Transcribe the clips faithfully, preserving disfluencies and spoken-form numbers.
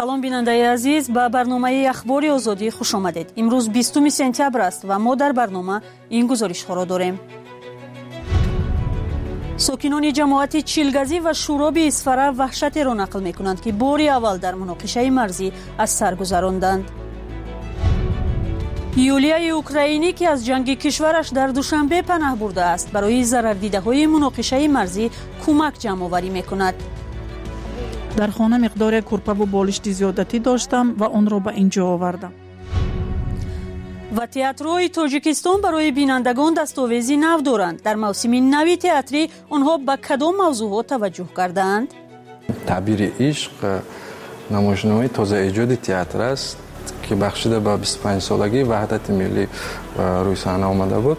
салом бинандаи азиз, ба барномаи ахбори озодӣ хуш омадед. имрӯз бистуми сентябр аст ва мо дар барнома ин гузоришҳоро дорем. сокинони ҷамоати чилгазӣ ва шуроби исфара ваҳшатеро нақл мекунанд ки бори аввал дар муноқишаи марзӣ аз сар гузаронданд. юлияи украинӣ ки аз ҷанги кишвараш дар душанбе панаҳ бурдааст, барои зарардидаҳои муноқишаи марзӣ кӯмак ҷамъоварӣ мекунад. дар хона миқдори курпаву болишти зиёдатӣ доштам ва онро ба ин ҷо овардам. ва театрҳои тоҷикистон барои бинандагон дастовези нав доранд. дар мавсими нави театрӣ онҳо ба кадом мавзӯъҳо таваҷҷӯҳ кардаанд? таъбири ишқ намоишномаи тозаэҷоди театр аст ки бахшида ба бисту панҷсолагии ваҳдати миллӣ рӯи саҳна омада буд.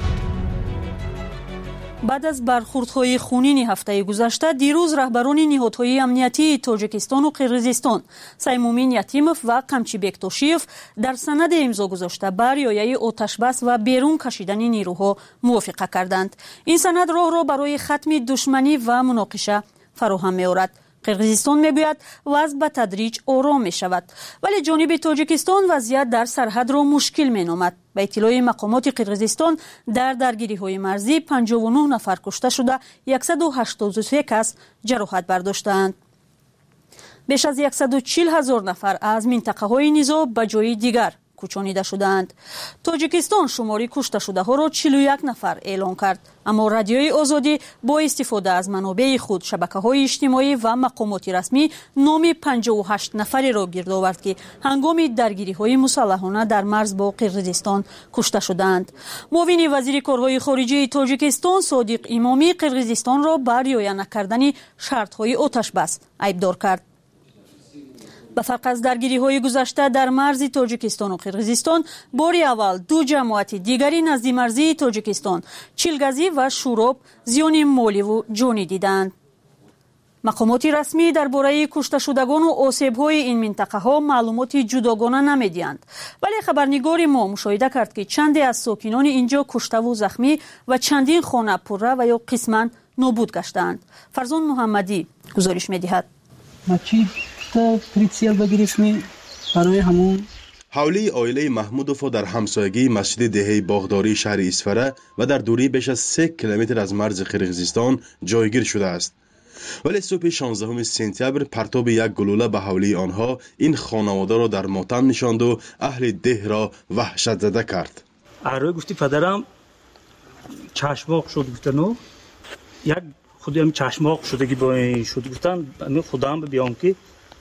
баъд аз бархурдҳои хунини ҳафтаи гузашта, дирӯз раҳбарони ниҳодҳои амниятии Тоҷикистону Қирғизистон Саймумин Ятимов ва Қамчибек Тошиев дар санаде имзо гузошта ба риояи оташбас ва берун кашидани нирӯҳо мувофиқа карданд. Ин санад роҳро барои хатми душманӣ ва муноқиша фароҳам меорад. Қирғизистон мегӯяд вазъ ба тадриҷ ором мешавад, вале ҷониби Тоҷикистон вазъият дар сарҳадро мушкил меномад. Ба иттилои мақомоти Қирғизистон дар даргириҳои марзӣ панҷову нӯҳ нафар кушта шуда, яксаду ҳаштоду се кас ҷароҳат бардоштаанд. беш аз яксаду чил ҳазор нафар аз минтақаҳои низоъ ба ҷои дигар кӯчонида шудаанд. Тоҷикистон шумори кушташудаҳоро чилу як нафар эълон кард, аммо радиои озодӣ бо истифода аз манобеи худ, шабакаҳои иҷтимоӣ ва мақомоти расмӣ номи панҷову ҳашт нафареро гирдовард, ки ҳангоми даргириҳои мусаллаҳона дар марз бо Қирғизистон кушта шудаанд. муовини вазири корҳои хориҷии Тоҷикистон Содиқ Имомӣ Қирғизистонро ба риоя накардани шартҳои оташбас айбдор кард. ба фарқ аз даргириҳои гузашта дар марзи Тоҷикистону Қирғизистон, бори аввал ду ҷамоати дигари назди марзии Тоҷикистон, чилгазӣ ва шуроб, зиёни моливу ҷонӣ диданд. мақомоти расмӣ дар бораи кушташудагону осебҳои ин минтақаҳо маълумоти ҷудогона намедиҳанд, вале хабарнигори мо мушоҳида кард, ки чанде аз сокинони ин ҷо куштаву захмӣ ва чандин хона пурра ва ё қисман нобуд гаштаанд. Фарзон Муҳаммадӣ гузориш медиҳад. прицел бигирифтем барои ҳамон ҳавлии оилаи Маҳмудово дар ҳамсоягии масҷиди деҳаи боғдории шаҳри Исфара ва дар дурии беш аз се километр аз марзи Қирғизистон ҷойгир шудааст. вале субҳи шонздаҳуми сентябр партоби як гулӯла ба ҳавлии онҳо ин хонаводаро дар мотам нишонду аҳли деҳро ваҳшатзада кард. арӯи гуфти падарам чашмоқ шуд, гуфтану як худам чашмоқ шудагӣ бо ин шуд, гуфтан худам биём ки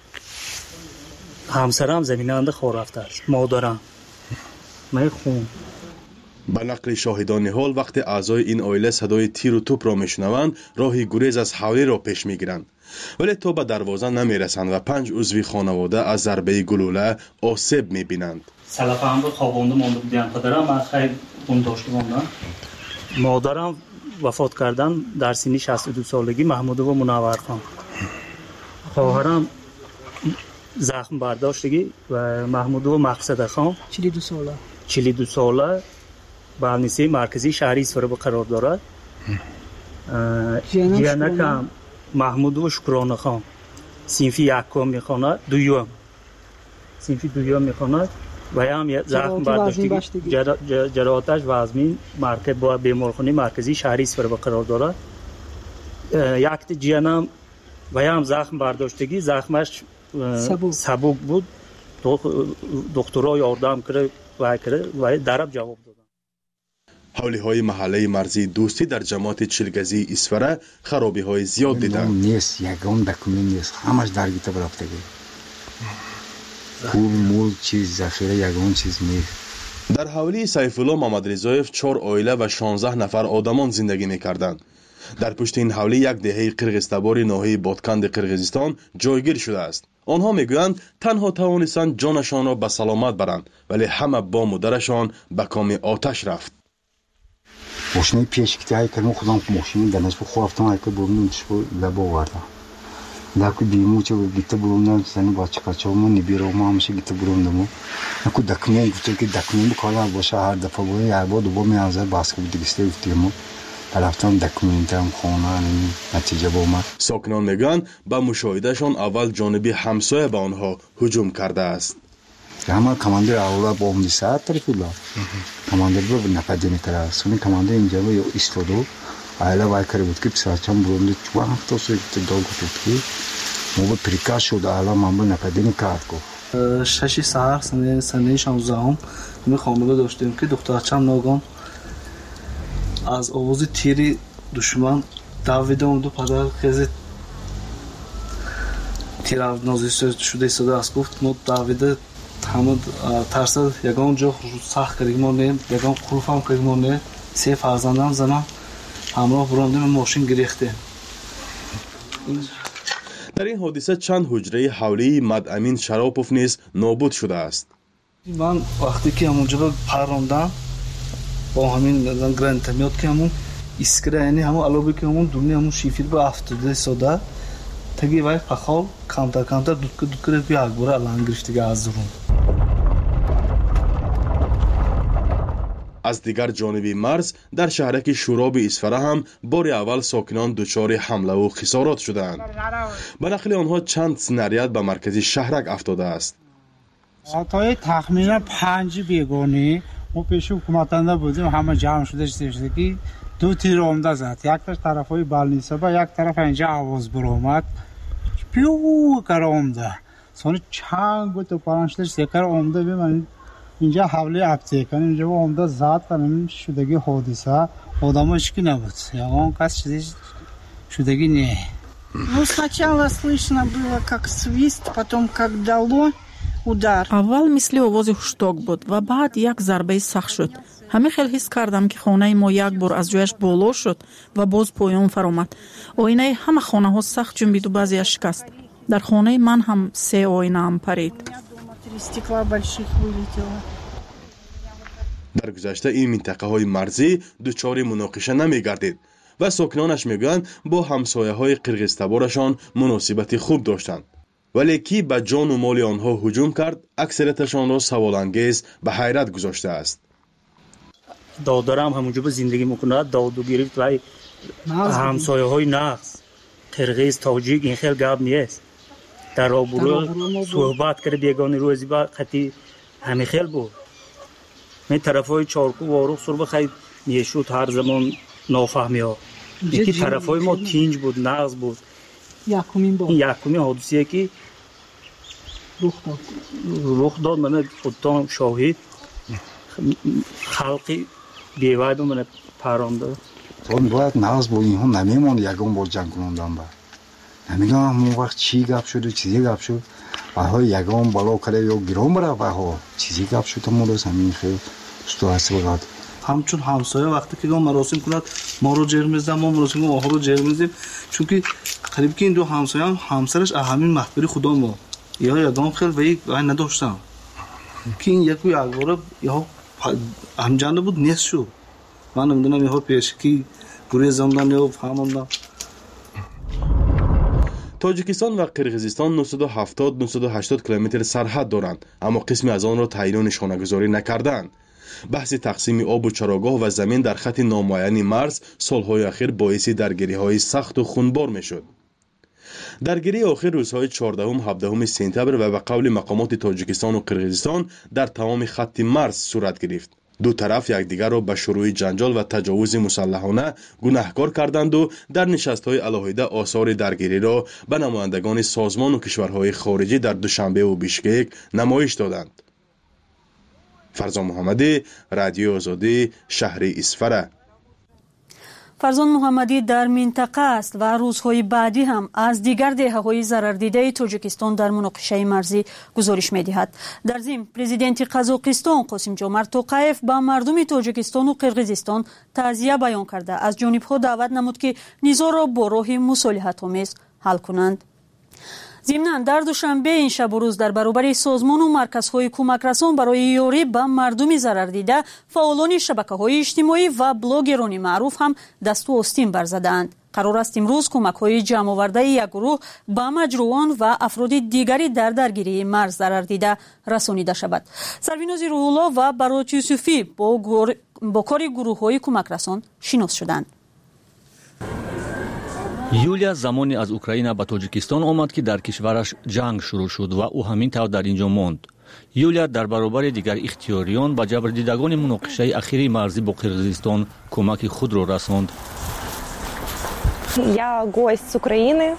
ҳамсарам заминанда хор рафтааст, модарам май хун. ба нақли шоҳидони ҳол, вақте аъзои ин оила садои тиру тӯпро мешунаванд, роҳи гурез аз ҳавлиро пеш мегиранд, вале то ба дарвоза намерасанд ва панҷ узви хонавода аз зарбаи гулӯла осеб мебинанд. салафаамро хобонда монда будем, падарам аз хай хун дошта мондам. модарам вафот кардан дар синни шасту ду солагӣ, Маҳмудова Мунаввархон. хоҳарам захм бардоштагӣ ва Маҳмудова Мақсадахон чилу ду сола чилу ду сола балнисаи марказии шаҳри Исфароба қарор дорад. ҷиянакам Маҳмудова Шукронахон синфи якум мехонад, дуюм синфи дуюм мехонад ва ям захм бардоштагӣ, ҷароҳаташ вазмин, марказ бо беморхонаи марказии шаҳри Исфароба қарор дорад. якти ҷиянам ва ям захм бардоштагӣ, захмаш сабук буд, духтуро ёрдам кирд вай кирд ва дараб ҷавоб доданд. ҳавлиҳои маҳаллаи марзии дӯстӣ дар ҷамоати чилгазии Исфара харобиҳои зиёд диданд. нест ягон документ нест, ҳамаш даргита рафтаги пул мул чиз захира ягон чиз нест. дар ҳавлии Сайфулло Мамадризоев чор оила ва шонздаҳ нафар одамон зиндагӣ мекарданд. дар пушти ин ҳавлӣ як деҳаи қирғизтабори ноҳияи Ботканди Қирғизистон ҷойгир шудааст. онҳо мегӯянд танҳо тавонистанд ҷонашонро ба саломат баранд, вале ҳама бому дарашон ба коми оташ рафт. мошини пешкити ҳай кардам, худам мошини данашбо хорафтам, ҳай кар бурунам тишбо лабо вардам. Даку бимуча гита бурунам зани бачақачавмо нибиромо ҳамаша гита бурундамо. Наку документ гуфтам ки документ кала боша ҳар дафъа бо як бор дубо меанзар баска будигисте гуфтимо. رفتم دکومنتم خونه نتیجه با من. ساکنان میگن با مشاهدهشان اول جانبی همسایه به آنها هجوم کرده است. همه کماندر اولا با اون ساعت طرفیلا کماندر رو نپدینی کرده. سونی کماندر اینجا با ایستادو ailə vay کرده بود که پسرچم برونده چوان هفته سوی داغ بود که موقع پریکاش شد ailə من با نپدینی کرد گفت. ششی سهر سنه سنه شانزده هم می خانواده داشتیم که دخترچم ناگان از آواز تیری دشمن دویده اون دو پدر خیلی تیر نازی شده ایستاده است گفت ما دویده همه ترسد یکان جا سخت کردیم ما نیم یکان خروف هم کردیم ما نیم سه فرزندم زنم همراه برانده من ماشین گریخته. در این حادثه چند حجره حولی مدامین شراپوف نیز نابود شده است. من وقتی که همونجا رو پراندم با همین گرند میاد که همون اسکره یعنی همون علاوه که همون دنیا همون شیفیر با افتاده ساده تگی وای پخال کمتر کمتر دودک دودک رو بیا اکبره الان گرفتگی از درون. از دیگر جانبی مرز در شهرک شوراب اسفره هم بار اول ساکنان دچار حمله و خسارات شدند. به نقل آنها چند سناریاد به مرکز شهرک افتاده است. تا تخمینا پنج بیگانی ما پیش حکومتنده بودیم همه جمع شده شده که دو تیر عمده زد. یک طرفای بالنیسبه یک طرف اینجا آواز برآمد پیو کار عمده سونی چند بود تو پرانشلش سکر عمده ببینید اینجا حوله اپتیکان اینجا با عمده زد کنیم شدگی حادثه آدمش کی نبود یا اون کس چیزی شدگی نه. Ну, сначала слышно было как свист, потом как дало удар. اول مثل آواز هشدار بود و بعد یک ضربه سخت شد. همه خیلی حس کردم که خانه ما یک بار از جایش بالا شد و باز پایان فرامد. آینه همه خانه ها سخت جنبید و بعضیش شکست. در خانه من هم سه آینه هم پرید. در گذشته این منطقه های مرزی دچار مناقشه نمی گردید و ساکنانش میگن با همسایه های قرقیزتبارشان مناسبت خوب داشتند. ولی کی به جان و مال آنها هجوم کرد اکثریتشان را سوال انگیز به حیرت گذاشته است. دادرم همونجا به زندگی میکنه داد و گرفت و همسایه های نقص قرقیز تاجیک این خیلی گپ نیست. در آبورو صحبت کرد بیگانی روزی با خطی همه خیلی بود. من طرف های چارکو و آروخ سر بخواهید میشود هر زمان نافهمی ها. یکی طرف های ما تینج بود نقص بود. یکمین بود. یکمین حادثیه که رخ داد. رخ داد من خودتان شاهد خلقی بیواید و من پرانده. اون باید نقص با این هم نمیمون یکم با جنگ کنندن با. نمیگم همون وقت چی گپ شد و چیزی گپ شد و ها یکم بالا کرده یا گیرون برا و ها چیزی گپ شد همون روز همین خیلی استو هستی بگاد. همچون همسایه وقتی که ما مراسم کند ما رو جر میزدن ما مراسم کنیم آها رو جر میزدیم چون که قریب که این دو همسایه هم همسرش همین محبری خدا ما یا یکم خیلی و یک رای نداشتم که این یکی اکباره یا همجانده بود نیست شد من نمیدونم یه پیشکی گروه زندان یا فهماندم. تاجیکستان و قرقیزستان نهصد و هفتاد تا نهصد و هشتاد کیلومتر سرحد دارند اما قسمی از آن را تعیین و نشانه‌گذاری نکردند. بحث تقسیم آب و چراگاه و زمین در خط نامعین مرز سالهای اخیر باعث درگیری‌های سخت و خونبار می‌شد. درگیری آخر روزهای چهاردهم هفدهم سپتامبر و به قول مقامات تاجیکستان و قرقیزستان در تمام خط مرز صورت گرفت. دو طرف یکدیگر را به شروع جنجال و تجاوز مسلحانه گناهکار کردند و در نشست‌های علاهیده آثار درگیری را به نمایندگان سازمان و کشورهای خارجی در دوشنبه و بیشکک نمایش دادند. فرزان محمدی، رادیو آزادی، شهر اسفره. فرزان محمدی در منطقه است و روزهای بعدی هم از دیگر دهه‌های ضرردیده تاجیکستان در مناقشه مرزی گزارش می‌دهد. در ضمن پرزیدنت قزاقستان قاسم جومرت توقیف با مردم تاجیکستان و قرقیزستان تعزیه بیان کرده از جانب‌ها دعوت نمود که نزاع را با راه مصالحت‌آمیز حل کنند. ضمناً در دوشنبه این شب و روز در برابر سازمان و مرکزهای کمک رسان برای یاری به مردم ضرر دیده فعالان شبکه‌های اجتماعی و بلاگران معروف هم دست و آستین برزدند. قرار است امروز کمک‌های جمع آورده یک گروه به مجروحان و افراد دیگری در درگیری مرز ضرر دیده رسانیده شود. سرویناز روح‌الله و برات یوسفی با, با کار گروه‌های کمک رسان شناس شدند. юлия замоне аз Украина ба Тоҷикистон омад ки дар кишвараш ҷанг шурӯъ шуд ва ӯ ҳамин тавр дар ин ҷо монд. юлия дар баробари дигар ихтиёриён ба ҷабрдидагони муноқишаи ахирии марзӣ бо Қирғизистон кӯмаки худро расонд. Я гость с Украины.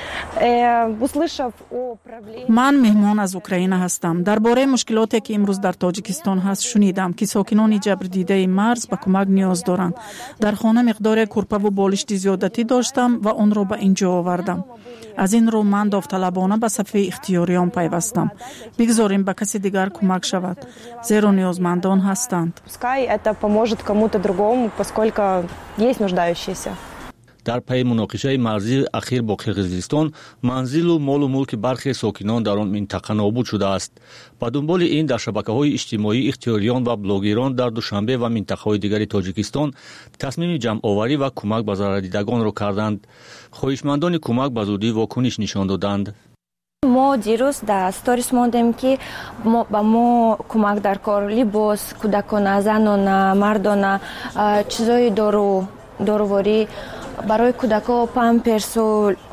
ман меҳмон аз Украина ҳастам. дар бораи мушкилоте ки имрӯз дар Тоҷикистон ҳаст шунидам ки сокинони ҷабрдидаи марз ба кӯмак ниёз доранд. дар хона миқдоре курпаву болишти зиёдатӣ доштам ва онро ба ин ҷо овардам. аз ин рӯ ман довталабона ба сафи ихтиёриён пайвастам. бигзорем ба каси дигар кӯмак шавад, зеро ниёзмандон ҳастанд. Пускай это поможет кому-то другому, поскольку есть нуждающиеся. дар пайи муноқишаи марзии ахир бо Қирғизистон манзилу молу мулки бархе сокинон дар он минтақа нобуд шудааст. ба дунболи ин дар шабакаҳои иҷтимоӣ ихтиёриён ва блогерон дар Душанбе ва минтақаҳои дигари Тоҷикистон тасмими ҷамъоварӣ ва кӯмак ба зарардидагонро карданд. хоҳишмандони кӯмак ба зудӣ вокуниш нишон доданд. мо дирӯз дар сторис мондем ки ба мо кӯмак дар кор либос, кӯдакона, занона, мардона, чизои дору дорувори барои кӯдако, памперсу,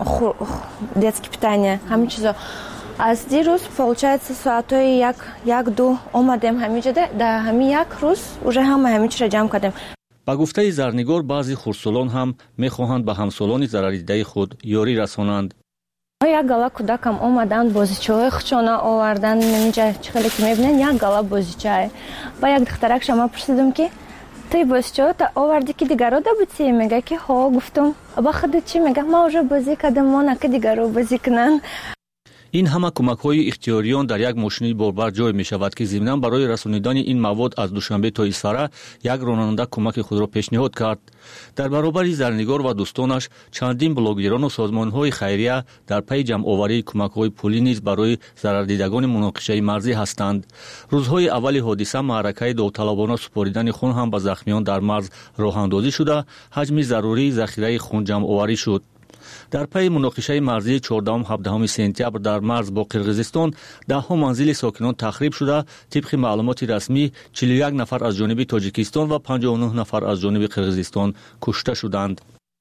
детски питания, ҳамин чизо. аз дирӯз получается соатҳои як як ду омадем ҳаминҷо, дар ҳамин як рӯз уже ҳама ҳамин чизро ҷамъ кардем. ба гуфтаи Зарнигор баъзе хурдсолон ҳам мехоҳанд ба ҳамсолони зарардидаи худ ёрӣ расонанд. як гала кӯдакам омаданд, бозичаҳои хучона овардан, инҷа хеле ки мебинен як гала бозичае. Ба як духтаракша ман пурсидам ки ты бозичаҳота оварди ки дигарро да бутӣ? Мега ки ҳо. Гуфтам ба худат чӣ? Мега ман уже бозӣ кардам, мона ки дигарро бозӣ кунанд. ин ҳама кӯмакҳои ихтиёриён дар як мошини борбар ҷой мешавад ки зимнан барои расонидани ин мавод аз Душанбе то Исфара як ронанда кӯмаки худро пешниҳод кард. дар баробари Зарнигор ва дӯстонаш чандин блогерону созмонҳои хайрия дар пайи ҷамъоварии кӯмакҳои пулӣ низ барои зарардидагони муноқишаи марзӣ ҳастанд. рӯзҳои аввали ҳодиса маъракаи довталабона супоридани хун ҳам ба захмиён дар марз роҳандозӣ шуда ҳаҷми зарурии захираи хун ҷамъоварӣ шуд. дар пайи муноқишаи марзии чордаҳум ҳабдаҳуми сентябр дар марз бо Қирғизистон даҳҳо манзили сокинон тахриб шуда, тибқи маълумоти расмӣ чилу як нафар аз ҷониби Тоҷикистон ва панҷоҳу нӯҳ нафар аз ҷониби Қирғизистон кушта шуданд.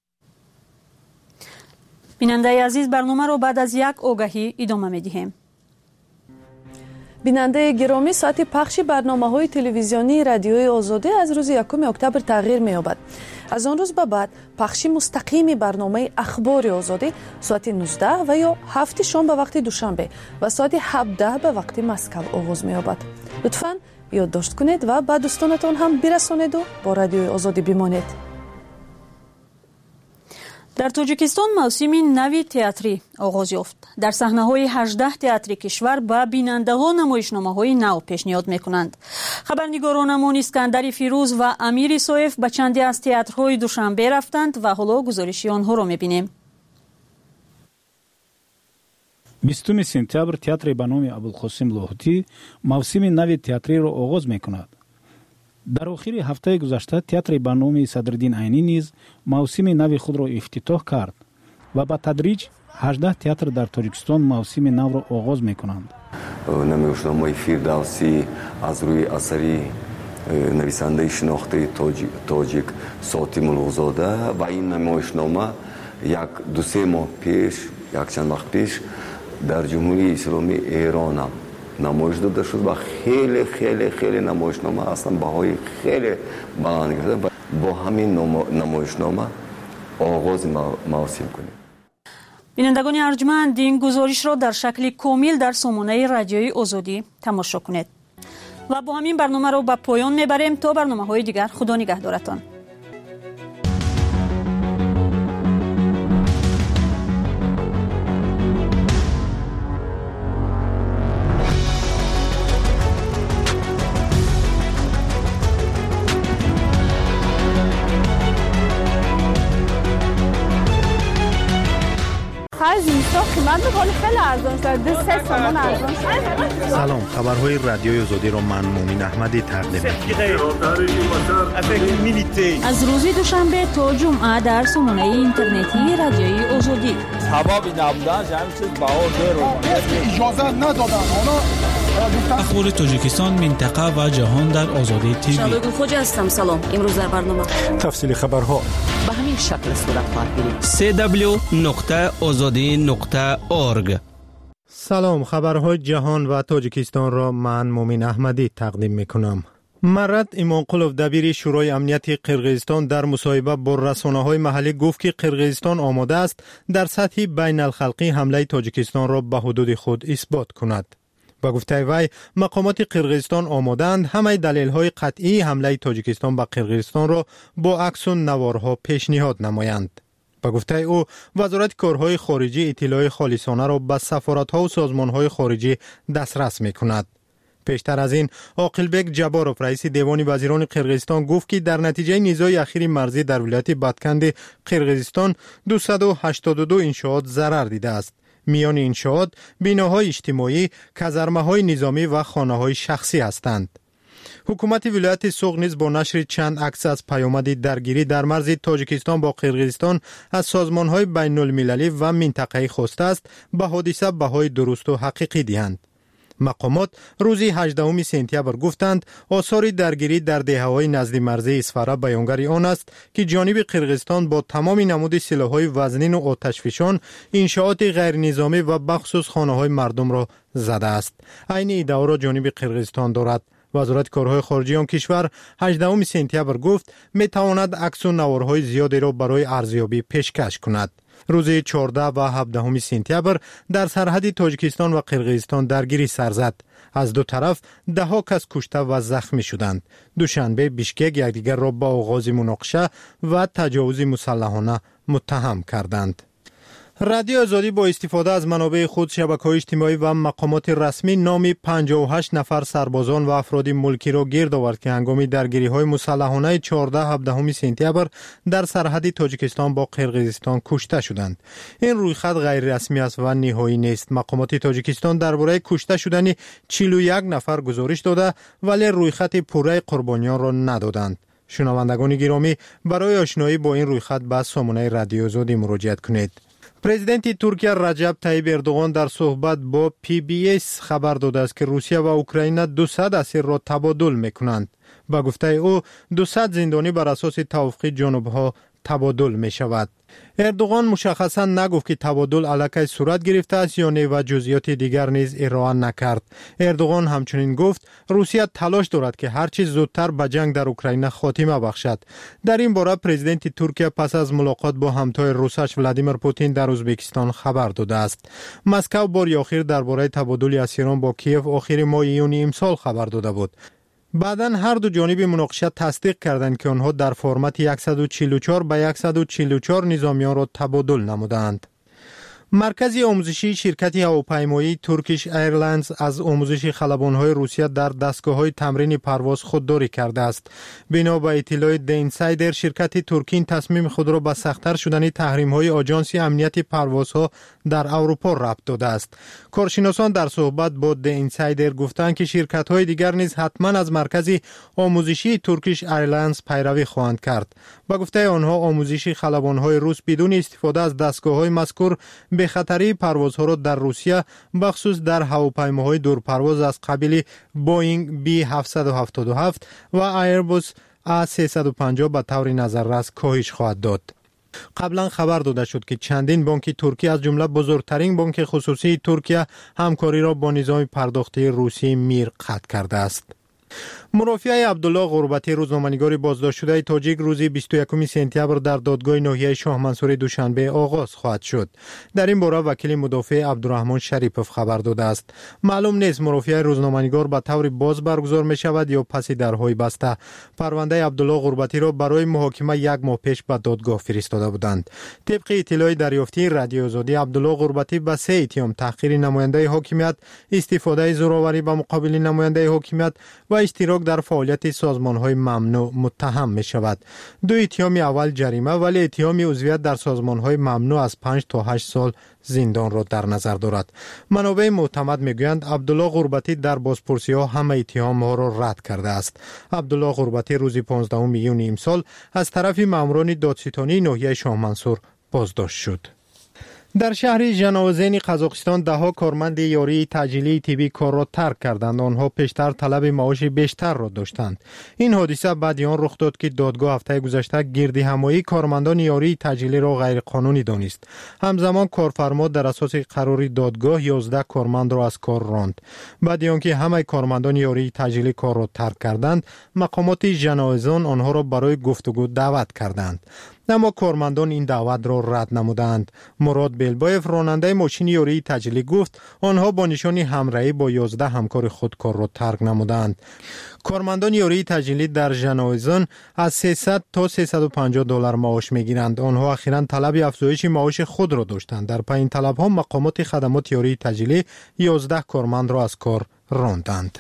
бинандаи азиз, барномаро баъд аз як огаҳӣ идома медиҳем. бинандаи гиромӣ, соати пахши барномаҳои телевизионии радиои Озодӣ аз рӯзи якуми октябр тағйир меёбад. аз он рӯз ба баъд пахши мустақими барномаи ахбори Озодӣ соати нуздаҳ ва ё ҳафти шом ба вақти Душанбе ва соати ҳабдаҳ ба вақти Москав оғоз меёбад. лутфан ёддошт кунед ва ба дӯстонатон ҳам бирасонеду бо радиои Озодӣ бимонед. дар Тоҷикистон мавсими нави театрӣ оғоз ёфт. дар саҳнаҳои ҳаждаҳ театри кишвар ба бинандаҳо намоишномаҳои нав пешниҳод мекунанд. хабарнигоронамон Искандари Фирӯз ва Амир Исоев ба чанде аз театрҳои Душанбе рафтанд ва ҳоло гузориши онҳоро мебинем. бистуми сентябр театри ба номи Абулқосим Лоҳутӣ мавсими нави театриро оғоз мекунад. дар охири ҳафтаи гузашта театри ба номи Садриддин Айнӣ низ мавсими нави худро ифтитоҳ кард ва ба тадриҷ ҳаждаҳ театр дар Тоҷикистон мавсими навро оғоз мекунанд. намоишномаи Фирдавсӣ аз рӯи асари нависандаи шинохтаи тоҷик Соти Муллозода ва ин намоишнома як ду се моҳ пеш якчанд вақт пеш дар ҷумҳурии исломии Эрон намоиш дода шуд ва хеле хеле хеле намоишнома аслан баҳои хеле баланд гирифта. бо ҳамин намоишнома оғози мавсим кунем. бинандагони арҷманд, ин гузоришро дар шакли комил дар сомонаи радиои Озодӣ тамошо кунед. ва бо ҳамин барномаро ба поён мебарем. то барномаҳои дигар, худо нигаҳдоратон. سلام، خبرهای رادیوی آزادی را من مومن احمدی تقدیم می‌کنم. از روز دوشنبه تا جمعه در سامانه اینترنتی رادیوی آزادی. سبب نبودن همین چیز باور رو اجازه ندادن. اخبار تاجیکستان، منطقه و جهان در آزادی تیوی. شادو خوج هستم. سلام. امروز در برنامه تفصیل خبرها. به همین شکل صورت خواهد گرفت. سی دبلیو نقطه آزادی نقطه اورگ. سلام، خبرهای جهان و تاجیکستان را من مومین احمدی تقدیم میکنم. مرد ایمانقلوف دبیر شورای امنیت قرقیزستان در مصاحبه با رسانه‌های محلی گفت که قرقیزستان آماده است در سطح بین الخلقی حمله تاجیکستان را به حدود خود اثبات کند. با گفته وی مقامات قرقیزستان آمادند همه دلیل‌های قطعی حمله تاجیکستان به قرقیزستان را با عکس و نوارها پیشنهاد نمایند. با گفته او وزارت کارهای خارجی اطلاع خالصانه را به سفارت‌ها و سازمان‌های خارجی دسترس می‌کند. پیشتر از این عاقلبک جباروف رئیس دیوان وزیران قرقیزستان گفت که در نتیجه نزاع اخیر مرزی در ولایت بدکند قرقیزستان دویست و هشتاد و دو انشاءات ضرر دیده است. میان انشاءات بناهای اجتماعی، کازارمه‌های نظامی و خانه‌های شخصی هستند. حکومت ولایت سوغ نیز با نشر چند عکس از پیامد درگیری در مرز تاجیکستان با قرقیزستان از سازمان‌های بین المللی و منطقه‌ای خواسته است به حادثه بهای درست و حقیقی دهند. مقامات روز هجدهم سپتامبر گفتند آثار درگیری در دهه‌های نزد مرزی اسفره بیانگر آن است که جانب قرقیزستان با تمام نمود سلاح‌های وزنین و آتشفشان انشاءات غیر نظامی و بخصوص خانه‌های مردم را زده است. عین ادعا را جانب قرقیزستان دارد. وزارت کارهای خارجه آن کشور هجدهم سپتامبر گفت می تواند عکس و نوارهای زیادی را برای ارزیابی پیشکش کند. روز چهاردهم و هفدهم سپتامبر در سرحد تاجیکستان و قرقیزستان درگیری سر زد. از دو طرف ده ها کس کشته و زخمی شدند. دوشنبه بیشکک یکدیگر را با آغاز مناقشه و تجاوز مسلحانه متهم کردند. رادیو آزادی با استفاده از منابع خود، شبکه‌های اجتماعی و مقامات رسمی نام پنجاه و هشت نفر سربازان و افراد ملکی را گرد آورد که هنگام درگیری‌های مسلحانه چهاردهم و هفدهم سپتامبر در سرحد تاجیکستان با قرقیزستان کشته شدند. این رویخط غیر رسمی است و نهایی نیست. مقامات تاجیکستان درباره کشته شدن چهل و یک نفر گزارش داده ولی رویخط پوره قربانیان را ندادند. شنوندگان گرامی، برای آشنایی با این رویخط به سامانه رادیو آزادی مراجعه کنید. پرزیدنت ترکیه رجب طیب اردوغان در صحبت با پی بی اس خبر داده است که روسیه و اوکراین دویست اسیر را تبادل میکنند. با گفته او دویست زندانی بر اساس توافق جنوبها تبادل می شود. اردوغان مشخصا نگفت که تبادل علاقه صورت گرفته است یا نه و جزئیات دیگر نیز ارائه نکرد. اردوغان همچنین گفت روسیه تلاش دارد که هر چیز زودتر به جنگ در اوکراین خاتمه بخشد. در این باره پرزیدنت ترکیه پس از ملاقات با همتای روسش ولادیمیر پوتین در ازبکستان خبر داده است. مسکو بار اخیر درباره تبادل اسیران با کیف آخر ماه ایون امسال خبر داده بود. بعداً هر دو جانب مناقشه تصدیق کردند که آنها در فرمت صد و چهل و چهار به صد و چهل و چهار نظامیان را تبادل نمودند. مرکز آموزشی شرکت هواپیمایی ترکیش ایرلاینز از آموزش خلبان‌های روسیه در دستگاه‌های تمرین پرواز خودداری کرده است. بنا به اطلاع دی اینسایدر، شرکت ترکین تصمیم خود را به سخت‌تر شدن تحریم‌های آژانس امنیت پروازها در اروپا ربط داده است. کارشناسان در صحبت با دی اینسایدر گفتند که شرکت‌های دیگر نیز حتما از مرکز آموزشی ترکیش ایرلاینز پیروی خواهند کرد. با گفته آنها آموزش خلبان‌های روس بدون استفاده از دستگاه‌های مذکور به خطری پروازها را در روسیه بخصوص در هواپیماهای دورپرواز از قبیل بوئینگ بی هفتصد و هفتاد و هفت و ایربوس ای سیصد و پنجاه به طور نظررس کاهش خواهد داد. قبلا خبر داده شد که چندین بانک ترکیه از جمله بزرگترین بانک خصوصی ترکیه همکاری را با نظام پرداختی روسی میر قطع کرده است. مرافعه عبدالله غربتی، روزنامه‌نگار بازداشت شده تاجیک، روز بیست و یکم سپتامبر در دادگاه ناحیه شاه منصور دوشنبه آغاز خواهد شد. در این باره وکیل مدافع عبدالرحمن شریپوف خبر داده است. معلوم نیست مرافعه روزنامه‌نگار به طور باز برگزار می شود یا پس درهای بسته. پرونده عبدالله غربتی را برای محاکمه یک ماه پیش به دادگاه فرستاده بودند. طبق اطلاع دریافتی رادیو آزادی، عبدالله غربتی به سه اتهام تحقیر نماینده حاکمیت، استفاده زوراوری به مقابل نماینده حاکمیت و اشتراک در فعالیت سازمان‌های ممنوع متهم می شود. دو اتهام اول جریمه ولی اتهام عضویت در سازمان‌های ممنوع از پنج تا هشت سال زندان را در نظر دارد. منابع معتمد میگویند عبدالله غربتی در بازپرسی‌ها همه اتهام‌ها را رد کرده است. عبدالله غربتی روز پانزدهم ایون امسال از طرف ماموران دادستانی ناحیه شاه منصور بازداشت شد. در شهر ژناوزن قزاقستان ده ها کارمند یاری تجلیلی طبی کار را ترک کردند. آنها پیشتر طلب معاش بیشتر را داشتند. این حادثه بعد آن رخ داد که دادگاه هفته گذشته گردهمایی کارمندان یاری تجلیلی را غیر قانونی دانست. همزمان کارفرما در اساس قرار دادگاه یازده کارمند را از کار راند. بعد آنکه همه کارمندان یاری تجلیلی کار را ترک کردند، مقامات ژناوزن آنها را برای گفتگو دعوت کردند. اما کارمندان این دعوت را رد نمودند. مراد بیلبایف راننده ماشین یاری تجلیلی گفت آنها با نشان همراهی با یازده همکار خود کار را ترک نمودند. کارمندان یاری تجلیلی در ژناوزن از سیصد تا سیصد و پنجاه دلار معاش میگیرند. آنها اخیراً طلب افزایش معاش خود را داشتند. در پی این طلب ها مقامات خدمات یاری تجلیلی یازده کارمند را از کار راندند.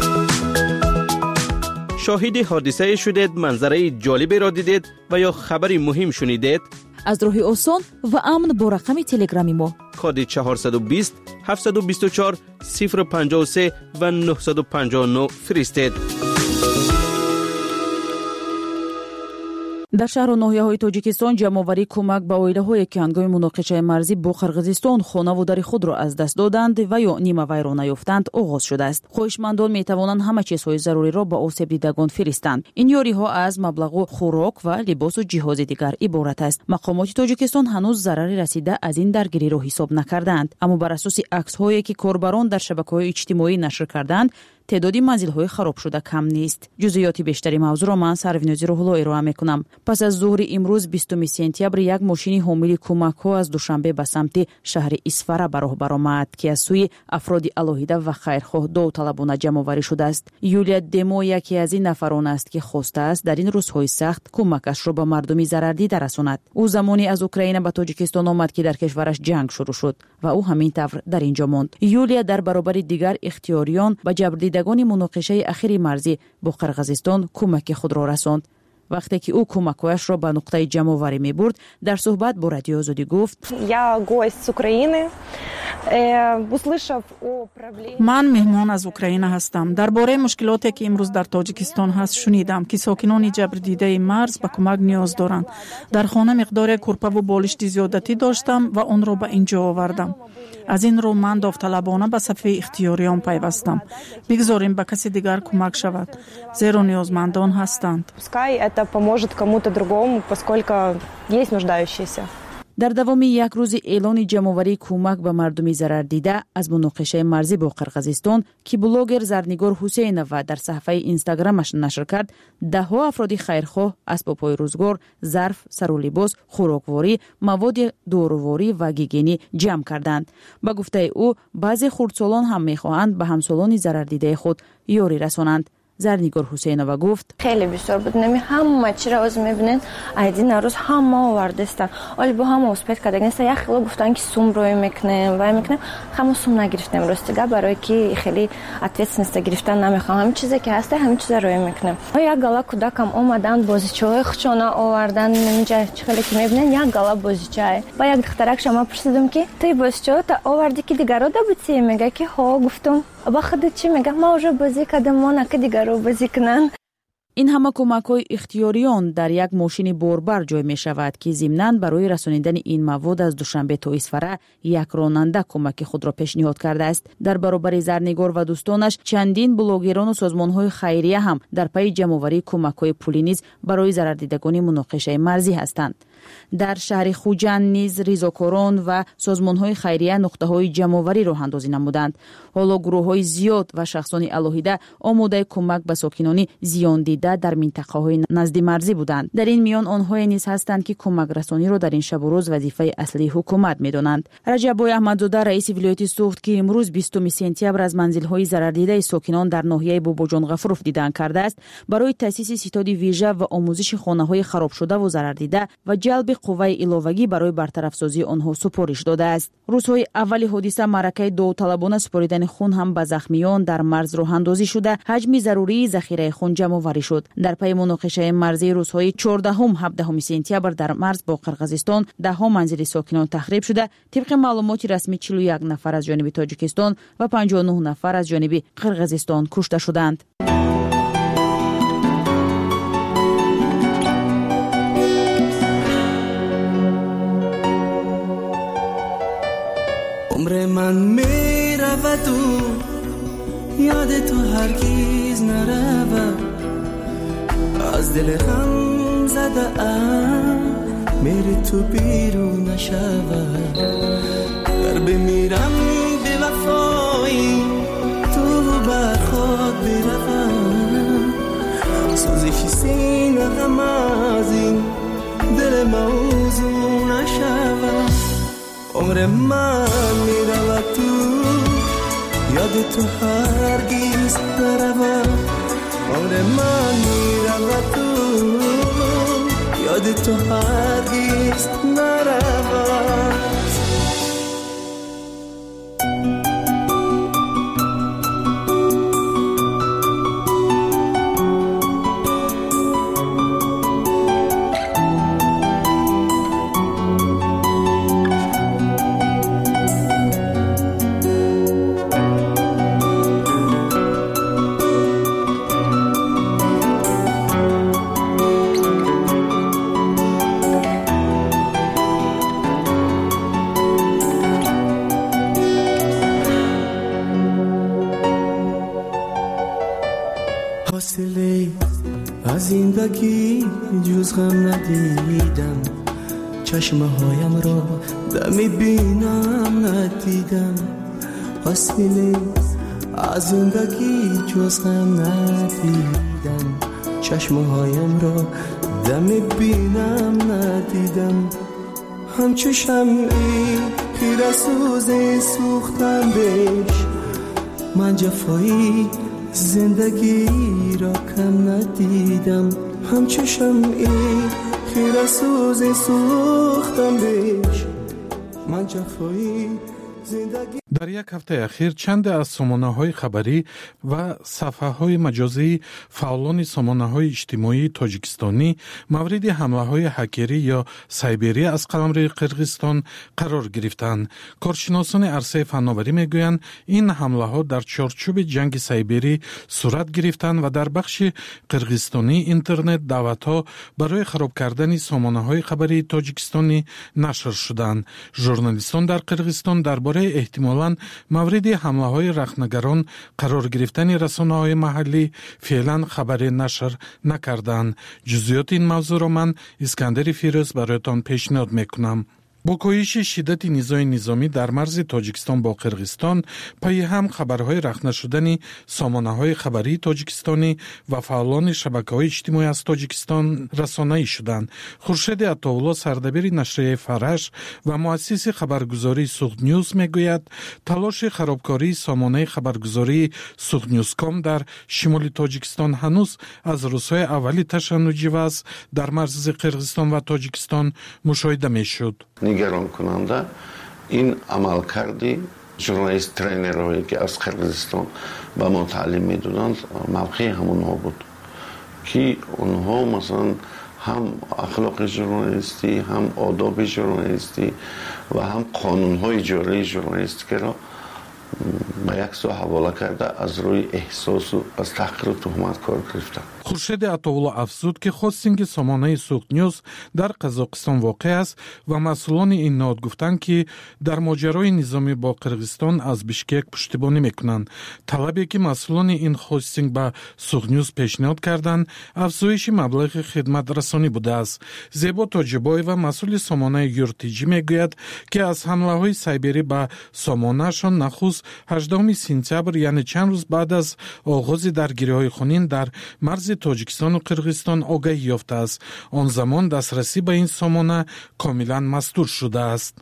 شاهد حادثه شدید، منظره جالبی را دیدید و یا خبری مهم شنیدید؟ از راه آسان و امن با رقم تلگرامی ما کد چهارصد و بیست هفتصد و بیست و چهار صفر پنجاه و سه و نهصد و پنجاه و نه فرستید. در شهر و ناحیه‌های تاجیکستان جمع‌آوری کمک به اویله‌هایی که هنگام مناقشه مرزی با قرغیزستان خانه و در خود را از دست دادند و یا نیمه ویران یافتند آغاز شده است. خواهشمندان می‌توانند همه چیزهای ضروری را به آسیب دیدگان فرستند. این یاری‌ها از مبلغ خوراک و لباس و جهاز دیگر عبارت است. مقامات تاجیکستان هنوز ضرری رسیده از این درگیری را حساب نکردند، اما بر اساس عکس‌هایی که کاربران در شبکه‌های اجتماعی نشر کردند تعدادی منزل‌های خراب شده کم نیست. جزئیات بیشتری موضوع را من سروینوزی روح‌الله ارائه می‌کنم. پس از ظهر امروز بیستم سپتامبر یک ماشین حامل کمک‌ها از دوشنبه به سمت شهر اسفره به راه برآمد که از سوی افراد الهیده و خیرخواه داوطلبانه جمع‌آوری شده است. یولیا دمو یکی از این نفران است که خواسته است در این روزهای سخت کمکش را به مردم ضرردیده رساند. او زمانی از اوکراین به تاجیکستان آمد که در کشورش جنگ شروع شد و او همین طور در اینجا ماند. یولیا در برابر دیگر اختیاریان و جبردیدگان مناقشه اخیر مرزی با قرغیزستان کمک خود را رساند. وقتی که او کمک‌هایش را به نقطه جمع‌آوری می‌برد، در صحبت با رادیو آزادی گفت: من مهمان از اوکراین هستم. درباره مشکلاتی که امروز در تاجیکستان هست شنیدم که ساکنان جبردیده مرز به کمک نیاز دارند. در خانه مقدار کورپا و بالشت زیادتی داشتم و آن را به اینجا آوردم. از این رو من داوطلبانه به صف اختیاریان پیوستم. بگذاریم به کسی دیگر کمک شود، زیرا نیازمندان هستند. در دوام یک روز اعلان جمع‌آوری کمک به مردم ضرر دیده از مناقشه مرزی با قرغیزستان که بلاگر زرنگار حسینова در صفحه اینستاگرامش نشر کرد، ده ها افراد خیرخواه اسباب‌های روزگار، ظرف، سر و لباس، خوراکواری، مواد داروواری و گیگینی جمع کردند. با گفته او بعضی خردسالان هم می‌خواهند به همسالان ضرر دیده خود یاری رسانند. زرنگار حسینова گفت: خیلی بیشتر بود. نمی همه چی را از میبینین ایدین روز همه آوردستن. ولی با همه اسپیت کردن است. یک خیلی گفتن که سوم روی میکنیم و میکنیم. همه سوم نگرفتیم راستی. برای که خیلی اتویتسنست گرفتن نمیخوام. همین چیزی که هسته همین چیزا روی میکنیم. و یک گالا کودکم اومدن بازیچه‌های خچانه آوردن. نمیشه خیلی که میبینن یک گالا بازیچه. با یک دخترک شما پرسیدم که توی بازیچه تا آوردی که دیگر رو دبوتی؟ میگه که ها. گفتم با خودت چی میگه؟ ما вже بازی کردم و نه که دیگر رو بازی کنن. این همه کمک‌های اختیاریان در یک ماشین باربر جای می شود که ضمناً برای رسانیدن این مواد از دوشنبه تا اسفره یک راننده کمک خود را پیشنهاد کرده است. در برابر زرنگار و دوستانش چندین بلاگران و سازمان‌های خیریه هم در پی جمع‌آوری کمک‌های پولی نیز برای ضرردیدگان مناقشه مرزی هستند. در شهر خوجند نیز ریزاکاران و سازمان‌های خیریه نقطه‌های جمع‌آوری راه اندازی نمودند. حالا گروه‌های زیاد و شخصان الهیده آماده کمک به ساکنان زیان دیده در منطقه‌های نزد مرزی بودند. در این میان آنها نیز هستند که کمک رسانی را در این شب و روز وظیفه اصلی حکومت می‌دانند. رجب‌بای احمدزاده رئیس ولایت سوخت که امروز بیستم سپتامبر از منزل‌های ضرر دیده ساکنان در ناحیه باباجان غفورов دیدن کرده است، برای تأسیس ستاد ویژه و آموزش خانه‌های خراب شده و ضرر دیده و جلب قوه علاوگی برای برطرف سازی آنها سپارش داده است. روزهای اول حادثه معرکه داوطلبانه سپاریدن خون هم به زخمیان در مرز راه اندازی شده، حجم ضروری ذخیره خون جمع آوری شد. در پی مناقشه مرزی روزهای چهاردهم هفدهم سپتامبر در مرز با قرغیزستان ده ها منزل ساکنان تخریب شده. طبق معلومات رسمی چهل و یک نفر از جانب تاجیکستان و پنجاه و نه نفر از جانب قرغیزستان کشته شدند. عمر من میرود و یاد تو هرگز نرود از دل غم زده ام میری تو بیرون نشود در بمیرم به وفایی تو بر خود بروم سوزش سینه غم از این دل موضوع نشود عمر من میرود تو یاد تو هرگز نرود عمر من میرود تو یاد تو هرگز نرود حاصله از زندگی جز غم ندیدم چشمه هایم را دمی بینم ندیدم حاصله از زندگی جز غم ندیدم چشمه هایم را دمی بینم ندیدم همچو شمعی خیره سوز سوختم بهش من جفایی زندگی را کم ندیدم همچو شمعی خیره سوز سوختم بهش من جفایی زندگی. در یک هفته اخیر چند از سامانه‌های خبری و صفحه‌های مجازی فعالان سامانه‌های اجتماعی تاجیکستانی مورد حمله‌های هکری یا سایبری از قلمرو قرغیزستان قرار گرفتند. کارشناسان عرصه فناوری میگویند این حمله‌ها در چارچوب جنگ سایبری صورت گرفتند و در بخش قرغیزستانی اینترنت دعوت‌ها برای خراب کردن سامانه‌های خبری تاجیکستانی نشر شدند. ژورنالیستان در قرغیزستان درباره احتمالاً مورد حمله‌های رخنگران قرار گرفتن رسانه‌های محلی فعلا خبری نشر نکردند. جزئیات این موضوع را من اسکندر فیروز برایتان پیشنهاد میکنم. با کاهش شدت نیزای نظامی در مرز تاجیکستان با قرغیزستان پای هم خبرهای رخنه شدن سامانه‌های خبری تاجیکستانی و فعالان شبکه‌های اجتماعی از تاجیکستان رسانه‌ای شدند. خورشید عطاالله سردبیر نشریه فرش و مؤسس خبرگزاری سوخت نیوز میگوید تلاش خرابکاری سامانه خبرگزاری سوخت نیوز کام در شمال تاجیکستان هنوز از روزهای اولی تشنجی وضع در مرز قرغیزستان و تاجیکستان مشاهده میشد. نگران کننده این عمل کردی ژورنالیست ترینرهایی که از قرغیزستان به ما تعلیم میدادند موقع همونها بود که اونها مثلا هم اخلاق ژورنالیستی هم آداب ژورنالیستی و هم قانونهای جاری ژورنالیستی را به یک سو حواله کرده از روی احساس و از تحقیر و تهمت کار گرفتند. خورشید عطاالله افزود که خواستیم که سامانه سوخت نیوز در قزاقستان واقع است و مسئولان این نهاد گفتند که در ماجرای نظامی با قرغیزستان از بیشکک پشتیبانی میکنند. طلبی که مسئولان این خواستینگ به سوخت نیوز پیشنهاد کردند افزایش مبلغ خدمت رسانی بوده است. زیبا تاجبای و مسئول سامانه یورتیجی میگوید که از حمله های سایبری به سامانهشان نخست هجدهم سپتامبر یعنی چند روز بعد از آغاز درگیری‌های خونین در مرز تاجیکستان و قرغیزستان آگاهی یافته است. آن زمان دسترسی به این سامانه کاملا مسدود شده است.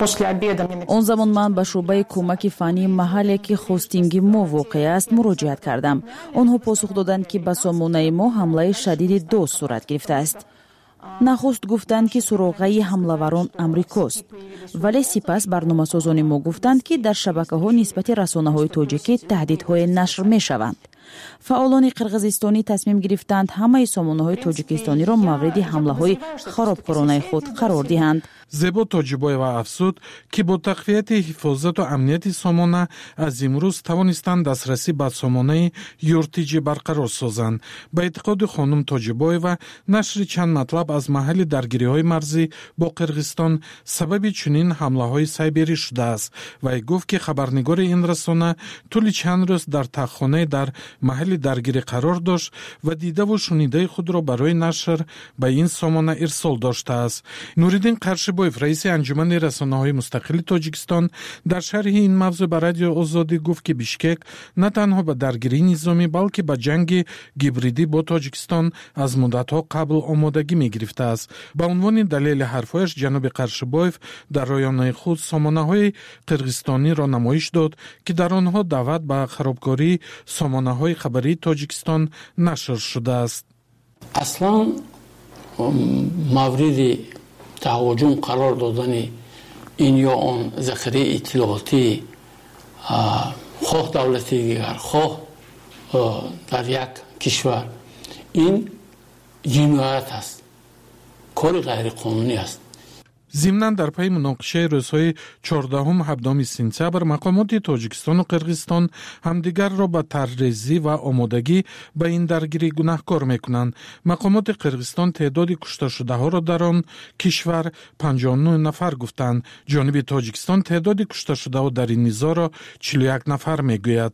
آن زمان من به شعبه کمک فنی محلی که خواستینگ ما واقع است مراجعت کردم. آنها پاسخ دادند که به سامانه ما حمله شدید دو صورت گرفته است. نخست گفتند که سراغه حمله‌وران امریکاست، ولی سپس برنامه‌سازان ما گفتند که در شبکه‌ها نسبت رسانه‌های تاجیکی تهدیدهای نشر می‌شوند. فعالان قرغیزستانی تصمیم گرفتند همه سامانه‌های تاجیکستانی را مورد حمله‌های خرابکارانه خود قرار دهند. زیبا تاجیبایوا افزود که با تقویت حفاظت و امنیت سامانه از امروز توانستند دسترسی به سامانه یورتیجی برقرار سازند. به اعتقاد خانم تاجیبایوا نشر چند مطلب از محل درگیری های مرزی با قرغیزستان سبب چنین حمله های سایبری شده است و گفت که خبرنگار این رسانه طول چند روز در تخانه در محل درگیری قرار داشت و دیده و شنیده خود را برای نشر به این سامانه ارسال داشته است. نوریدین قرشبایف رئیس انجمن رسانه‌های مستقل تاجیکستان در شرح این موضوع به رادیو آزادی گفت که بیشکک نه تنها به درگیری نظامی بلکه به جنگ گیبریدی با تاجیکستان از مدت‌ها قبل آمادگی می‌گرفته است. به عنوان دلیل حرفایش جناب قرشبایف در رایانه خود سامانه‌های قرغیزستانی را نمایش داد که در آنها دعوت به خرابکاری سامانه‌های خبری تاجیکستان نشر شده است. اصلا مورد تهاجم قرار دادن این یا آن ذخیره اطلاعاتی خواه دولتی دیگر خواه در یک کشور این جنایت است، کار غیر قانونی است. ضمناً در پی مناقشه روزهای چهاردهم هفدهم سپتامبر مقامات تاجیکستان و قرغیزستان همدیگر را به طرح‌ریزی و آمادگی به این درگیری گناهکار می‌کنند. مقامات قرغیزستان تعداد کشته شده ها را در آن کشور پنجاه و نه نفر گفتند. جانب تاجیکستان تعداد کشته شده ها در این نزاع را چهل و یک نفر میگوید.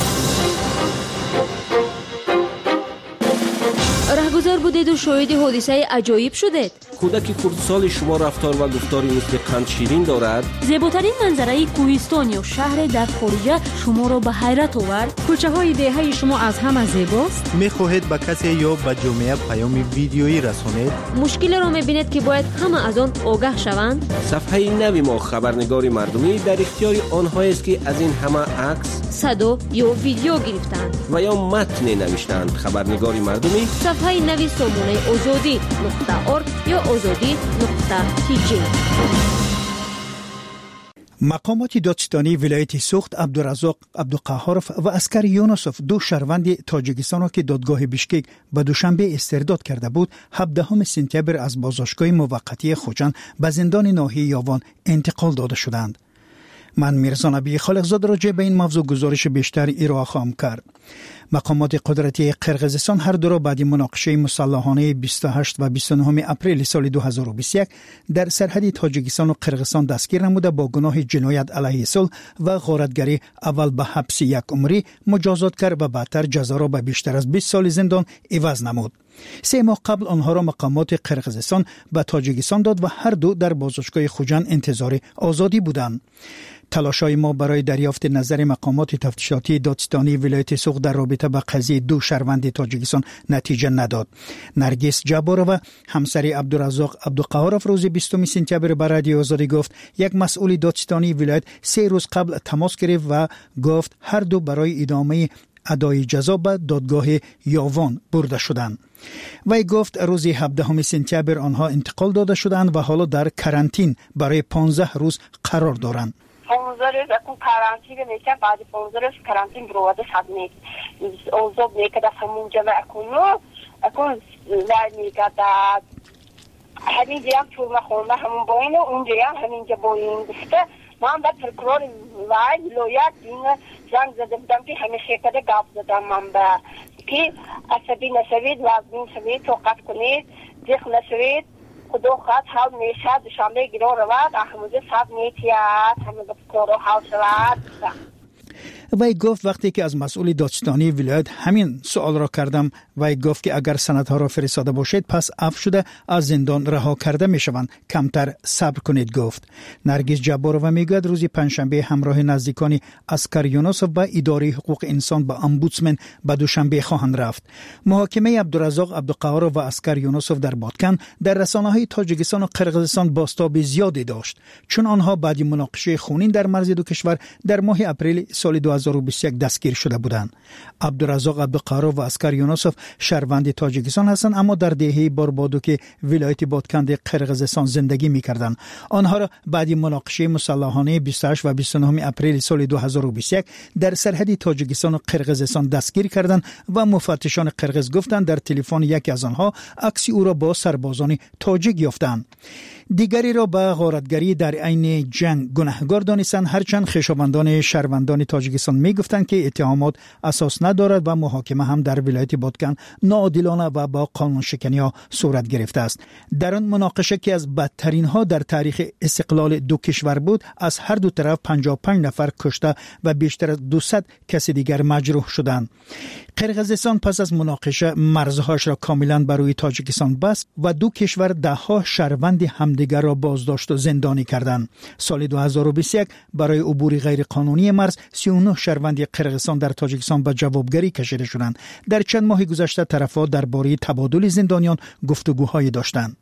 رهگذر بودید و شاهد حادثه عجایب شدید. کودک کردسال شما رفتار و گفتاری مثل قند شیرین دارد. زیباترین منظره کوهستان یا شهر در خارجه شما را به حیرت آورد. کوچه های دهه شما از همه زیباست. میخواهید به کسی یا به جامعه پیام ویدیویی رسانید؟ مشکل را میبینید که باید همه از آن آگاه شوند. صفحه نوی ما خبرنگار مردمی در اختیار آنها است که از این همه عکس، صدا یا ویدیو گرفتند و یا متن نوشتند. خبرنگار مردمی صفحه نوی سامانه آزادی نقطه ارگ یا آزادی نقطه تی جی. مقامات دادستانی ولایت سوخت عبدالرزاق عبدالقهارف و اسکر یونسوف دو شهروند تاجیکستان را که دادگاه بیشکک به دوشنبه استرداد کرده بود هفدهم سپتامبر از بازداشتگاه موقتی خوجند به زندان ناحیه یاوان انتقال داده شدند. من میرزا نبی خالقزاده راجع به این موضوع گزارش بیشتر ارائه خواهم کرد. مقامات قدرتی قرغیزستان هر دو را بعد مناقشه مسلحانه بیست و هشت و بیست و نه اپریل سال دو هزار و بیست و یک در سرحد تاجیکستان و قرغیزستان دستگیر نموده با گناه جنایت علیه صلح و غارتگری اول به حبس یک عمری مجازات کرد و بعدتر جزا را به بیشتر از بیست سال زندان عوض نمود. سه ماه قبل آنها را مقامات قرغیزستان به تاجیکستان داد و هر دو در بازداشتگاه خوجند انتظار آزادی بودند. تلاش‌های ما برای دریافت نظر مقامات تفتیشاتی دادستانی ولایت سوخت در رابطه با قضیه دو شهروند تاجیکستان نتیجه نداد. نرگس جبارova همسر عبدالرزاق عبدالقهارف روز بیستم سپتامبر به رادیو آزادی گفت یک مسئول دادستانی ولایت سه روز قبل تماس گرفت و گفت هر دو برای ادامه ادای جزا به دادگاه یاوان برده شدند. وی گفت روز هفدهم سپتامبر آنها انتقال داده شدند و حالا در کرانتین برای پانزده روز قرار دارند. پانزده روز اکن کرانتین میشه، بعد پانزده روز کرانتین برواده شد نیست اوزاد میکده همونجا و اکنو اکن وی میکده همین جیم چون خونده همون باینه اونجا هم همین جا باین گفته من به پرکرار وی لویت این زنگ زده بودم که همیشه کده گفت زدم من به که عصبی نشوید وزمین شوید توقف کنید دیخ نشوید خدا خواهد حال میشه دوشنبه گیران رود احموزه صد نیتیت همه بکارو حال شود. وی گفت وقتی که از مسئول دادستانی ولایت همین سوال را کردم وی گفت که اگر سندها را فرستاده باشید پس عفو شده از زندان رها کرده می شوند، کمتر صبر کنید گفت. نرگس جبارova میگوید روز پنجشنبه همراه نزدیکان اسکر یونسوف به اداره حقوق انسان به امبودسمن به دوشنبه خواهند رفت. محاکمه عبدالرزاق عبدالقهارف و اسکر یونسوف در بادکن در رسانه‌های تاجیکستان و قرغیزستان بازتاب زیادی داشت چون آنها بعد مناقشه خونین در مرز دو کشور در ماه اپریل سال دو هزار و بیست و یک دستگیر شده بودند. عبدالرزاق عبدالقهارف و اسکر یونسوف شهروند تاجیکستان هستند اما در دهه باربادوک ولایت بادکن قرغیزستان زندگی می‌کردند. آنها را بعد مناقشه مسلحانه بیست و هشت و بیست و نه اپریل سال دو هزار و بیست و یک در سرحد تاجیکستان و قرغیزستان دستگیر کردند و مفتشان قرغیز گفتند در تلفن یکی از آنها عکس او را با سربازان تاجیک یافتند. دیگری را به غارتگری در عین جنگ گناهکار دانستند، هرچند خویشاوندان شهروندان تاجیکستان میگفتند که اتهامات اساس ندارد و محاکمه هم در ولایت بادکن ناعادلانه و با قانون شکنی ها صورت گرفته است. در آن مناقشه که از بدترین ها در تاریخ استقلال دو کشور بود، از هر دو طرف پنجاه و پنج نفر کشته و بیشتر از دویست کس دیگر مجروح شدند. قرقیزستان پس از مناقشه مرزهاش را کاملا بر روی تاجیکستان بست و دو کشور ده ها شهروند همدیگر را بازداشت و زندانی کردند. سال دو هزار و بیست و یک برای عبور غیرقانونی مرز سی و نه شهروند قرقیزستان در تاجیکستان به جوابگری کشیده شدند. در چند ماه گذشته طرفها درباره تبادل زندانیان گفتگوهای داشتند.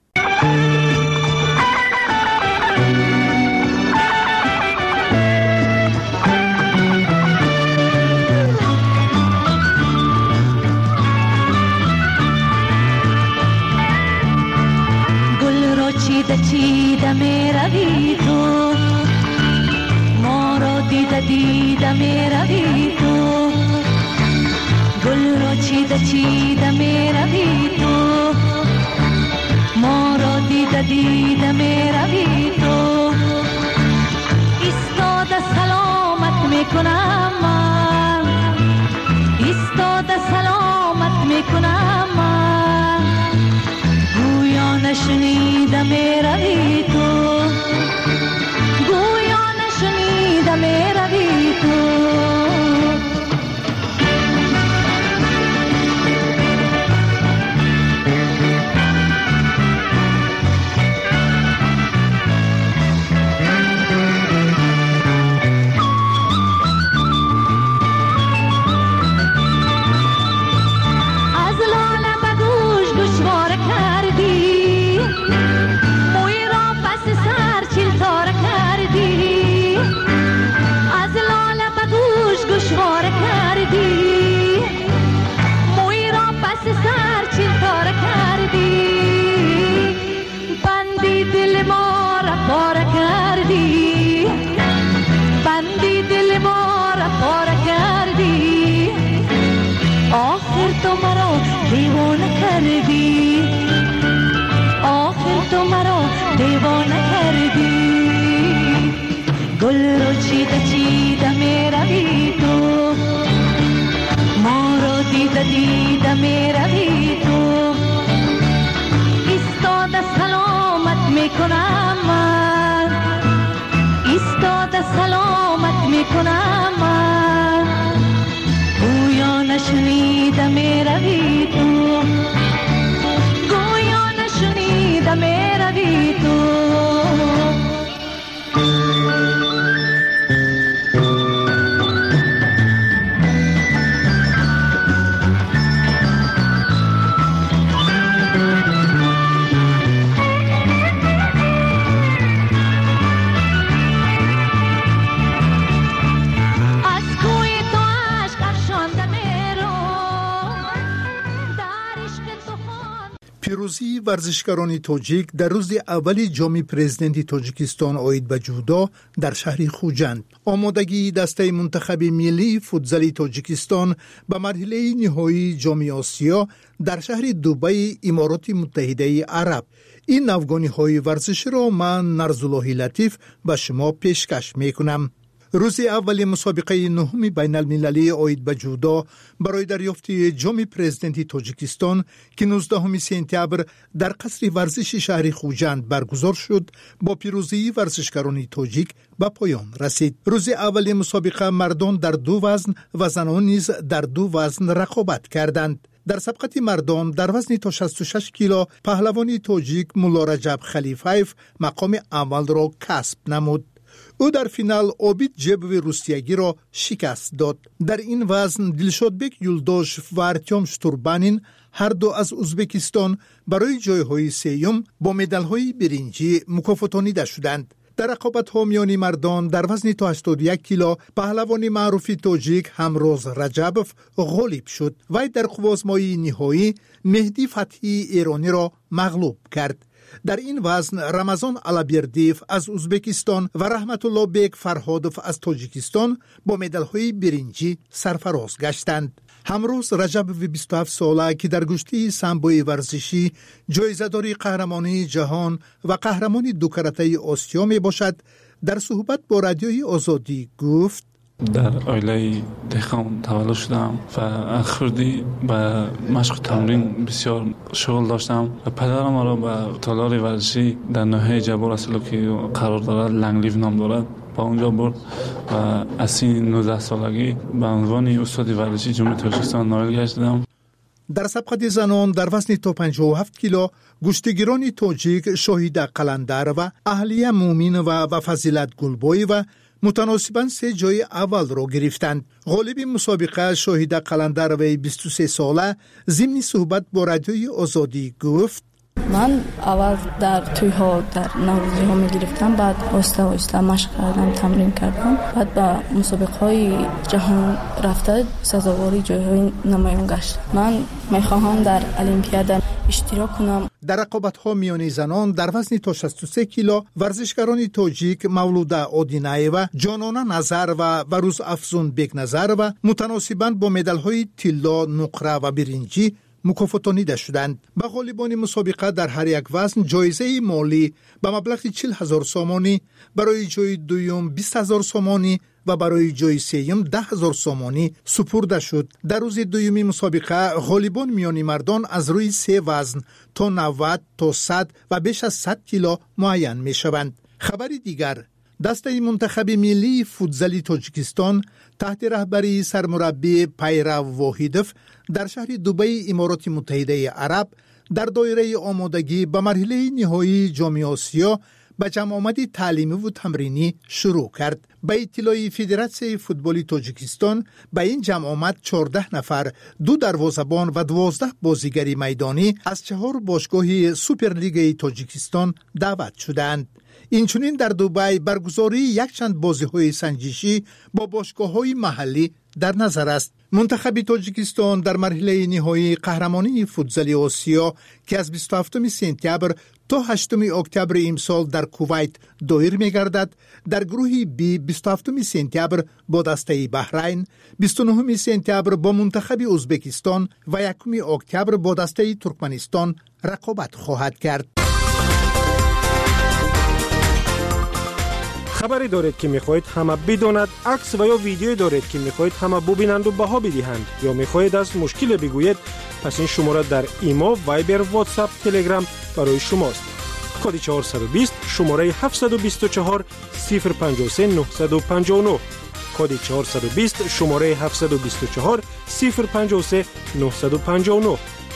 چیده چیده می روی تو، ما را دیده دیده می روی تو، گل را چیده چیده می روی تو، ما را دیده دیده می روی تو، ایستاده سلامت می کنم من، ایستاده سلامت می کنم من، گویا نشنیده می روی تو، گویا نشنیده می روی تو. دیده می روی تو، ایستاده سلامت می کنم من، ایستاده سلامت می کنم من، گویا نشنیده می روی تو، گویا نشنیده می روی تو. پیروزی ورزشکاران تاجیک در روز اول جام پرزیدنت تاجیکستان عاید به جودا در شهر خوجند. آمادگی دسته منتخب ملی فوتزال تاجیکستان به مرحله نهایی جام آسیا در شهر دبی امارات متحده عرب. این نوگانی‌های ورزشی را من نرزالله لطیف به شما پیشکش می‌کنم. روز اول مسابقه نهم بین المللی عاید به جودا برای دریافت جام پرزیدنت تاجیکستان که نوزدهم سپتامبر در قصر ورزش شهر خوجند برگزار شد، با پیروزی ورزشکاران تاجیک به پایان رسید. روز اول مسابقه مردان در دو وزن و زنان نیز در دو وزن رقابت کردند. در سبقت مردان در وزن تا شصت و شش کیلو پهلوان تاجیک مولا رجب خلیفیف مقام اول را کسب نمود. او در فینال عابید جبوی روسیگی را شکست داد. در این وزن دلشادبک یولداش و ارتیام شتوربانین هر دو از ازبکستان برای جایهای سیوم با مدال‌های برنجی مکافاتانیده شدند. در رقابت‌ها میان مردان در وزن تا هشتاد و یک کیلو پهلوان معروف تاجیک همروز رجبوف غالب شد. وی در قوازمایی نهایی مهدی فتحی ایرانی را مغلوب کرد. در این وزن رمضان علابیردیف از ازبکستان و رحمت الله بیگ فرهادوف از تاجیکستان با مدال‌های برنجی سرفراز گشتند. همروز رجب و بیست و هفت ساله که در گشتی سمبوی ورزشی جایزه‌داری قهرمانی جهان و قهرمانی دو کرته آسیا می باشد، در صحبت با رادیوی آزادی گفت: در عائله دهقان تولد شدم و اخردی به مشق تمرین بسیار شغل داشتم و پدرم را به تالار ورزشی در ناحیه جبال اصلا که قرار دارد، لنگلیو نام دارد، با اونجا برد و از سن نوزده سالگی به عنوان استاد ورزشی جمهوری تاجیکستان نایل گشتم. در سبقت زنان در وزن تا پنجاه و هفت کیلو گشتیگران تاجیک شاهیده قلندر و اهلیه مومین و و فضیلت گلبوی و متناسباً سه جای اول را گرفتند. غالب مسابقه شاهیده قلندر و بیست و سه ساله ضمن صحبت با رادیوی آزادی گفت: من اول در توی‌ها در نوروزی ها می گرفتم، بعد آسته آسته مشق کردم، تمرین کردم، بعد به مسابقه های جهان رفته سزاواری جایهای نمایان گشت. من می خواهم در المپیاد اشتراک کنم. در رقابت‌ها میان زنان در وزن تا شصت و سه کیلو ورزشکاران تاجیک مولوده آدینایوا، جانانه نظر و وروز افزون بیگ نظر و متناسباً با مدال‌های طلا، نقره و برنجی مکافاتانیده شدند. به غالبان مسابقه در هر یک وزن جایزه مالی به مبلغ چهل هزار سامانی، برای جای دوم بیست هزار سامانی و برای جای سوم ده هزار سامانی سپرده شد. در روز دومی مسابقه غالبان میان مردان از روی سه وزن تا نود تا صد و بیش از صد کیلو معین می شوند. خبری دیگر: دسته منتخب ملی فوتزالی تاجیکستان تحت رهبری سرمربی پیرو واحدوف در شهر دبی امارات متحده عرب در دایره آمادگی به مرحله نهایی جام آسیا به جمع آمد تعلیمی و تمرینی شروع کرد. به اطلاع فدراسیون فوتبال تاجیکستان به این جمع آمد چهارده نفر، دو دروازه‌بان و دوازده بازیگر میدانی از چهار باشگاه سوپرلیگ تاجیکستان دعوت شدند. اینچنین در دبی برگزاری یک چند بازی‌های سنجشی با باشگاه‌های محلی در نظر است. منتخب تاجیکستان در مرحله نهایی قهرمانی فوتزال آسیا که از بیست و هفتم سپتامبر تا هشتم اکتبر امسال در کویت دایر می‌گردد، در گروه بی بیست و هفتم سپتامبر با دسته بحرین، بیست و نهم سپتامبر با منتخب ازبکستان و یکم اکتبر با دسته ترکمنستان رقابت خواهد کرد. خبری دارید که میخواهید همه بداند، عکس و یا ویدیویی دارید که میخواهید همه ببینند و بها بدهند، یا میخواهید از مشکل بگویید، پس این شماره در ایما، وایبر، واتساپ، تلگرام برای شماست. کد چهارصد و بیست شماره هفتصد و بیست و چهار صفر پنجاه و سه نهصد و پنجاه و نه. کد چهارصد و بیست شماره هفتصد و بیست و چهار صفر پنجاه و سه نهصد و پنجاه و نه.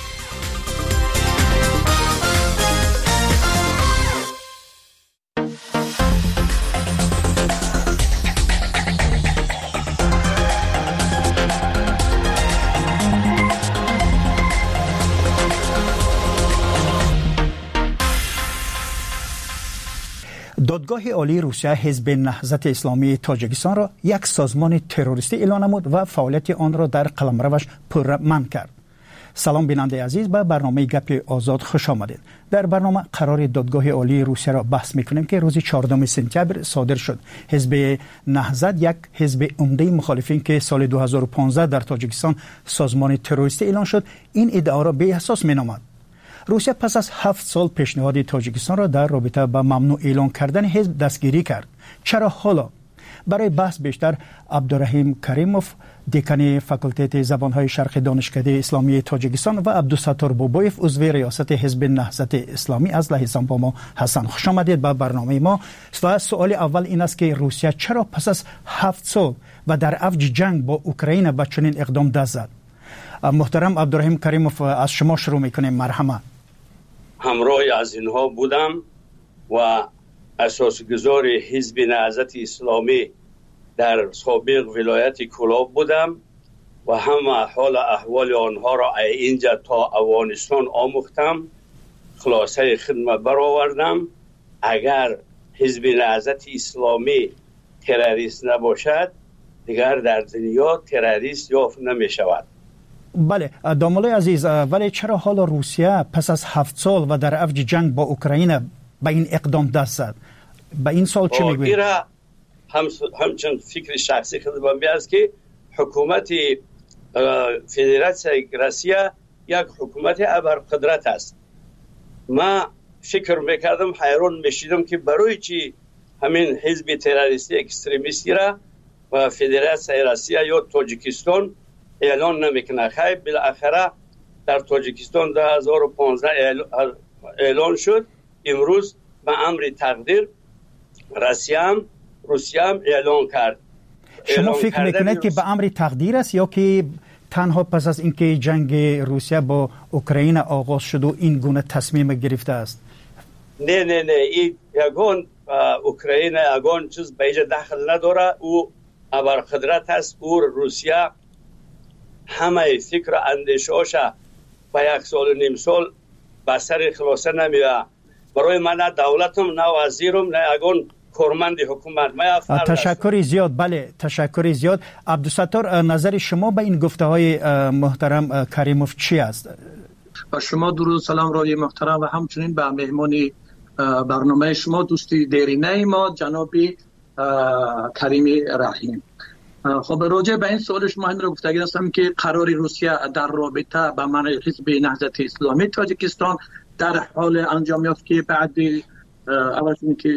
دادگاه عالی روسیه حزب نهضت اسلامی تاجیکستان را یک سازمان تروریستی اعلام نمود و فعالیت آن را در قلمروش پرمنع کرد. سلام بیننده عزیز، به برنامه گپ آزاد خوش آمدید. در برنامه قرار دادگاه عالی روسیه را بحث میکنیم که روز چهاردهم سپتامبر صادر شد. حزب نهضت یک حزب عمده مخالفین که سال دو هزار و پانزده در تاجیکستان سازمان تروریستی اعلان شد، این ادعا را بی اساس مینامد. روسیه پس از هفت سال پیشنهاد تاجیکستان را در رابطه با ممنوع اعلان کردن حزب دستگیری کرد. چرا حالا؟ برای بحث بیشتر عبدالرحیم کریموف، دکان فاکولته زبانهای شرقی دانشکده اسلامی تاجیکستان و عبدالستار بابایف، عضو ریاست حزب نهضت اسلامی از لهستان با ما هستند. خوش آمدید به برنامه ما. و سوال اول این است که روسیه چرا پس از هفت سال و در اوج جنگ با اوکراین به چنین اقدام دست زد؟ محترم عبدالرحیم کریموف، از شما شروع میکنیم. مرحبا. همراه از اینها بودم و اساسگذار حزب نهضت اسلامی در سابق ولایت کلاب بودم و همه حال احوال آنها را اینجا تا افغانستان آموختم، خلاصه خدمت برآوردم. اگر حزب نهضت اسلامی تروریست نباشد، دیگر در دنیا تروریست یافت نمی شود. بله دامولای عزیز، ولی چرا حالا روسیه پس از هفت سال و در اوج جنگ با اوکراین به این اقدام دست زد؟ به این سال چه میگوید؟ هم همچنین فکر شخصی خودم است که حکومت فدراسیای روسیه یک حکومت ابرقدرت است. ما فکر میکردم، حیران میشیدم که برای چی همین حزب تروریستی اکستریمیستی را و فدراسیای روسیه یا تاجیکستان اعلان نمیکنه. خیلی بالاخره در تاجیکستان دو هزار و پانزده اعلان شد. امروز به امر تقدیر روسیه هم روسیه هم اعلان کرد. شما فکر میکنید که به امر تقدیر است یا که تنها پس از اینکه جنگ روسیه با اوکراین آغاز شد و این گونه تصمیم گرفته است؟ نه نه نه این یگان اوکراین یگان چیز به اینجا دخل نداره. او ابرقدرت است. او روسیه همه فکر اندیشه‌اش با یک سال و نیم سال به سر خلاصه نمیوه. برای من نه دولتم نه وزیرم نه یگان کارمند حکومت. تشکر زیاد. بله تشکر زیاد. عبدالستار، نظر شما به این گفته های محترم کریموف چی است؟ با شما درود سلام رای محترم و همچنین به مهمانی برنامه شما دوستی دیرینه ما جناب کریمی رحیم. خب راجع به این سوال شما همین رو گفتگی هستم که قرار روسیه در رابطه با منع حزب نهضت اسلامی تاجیکستان در حال انجام یافت که بعد اولش که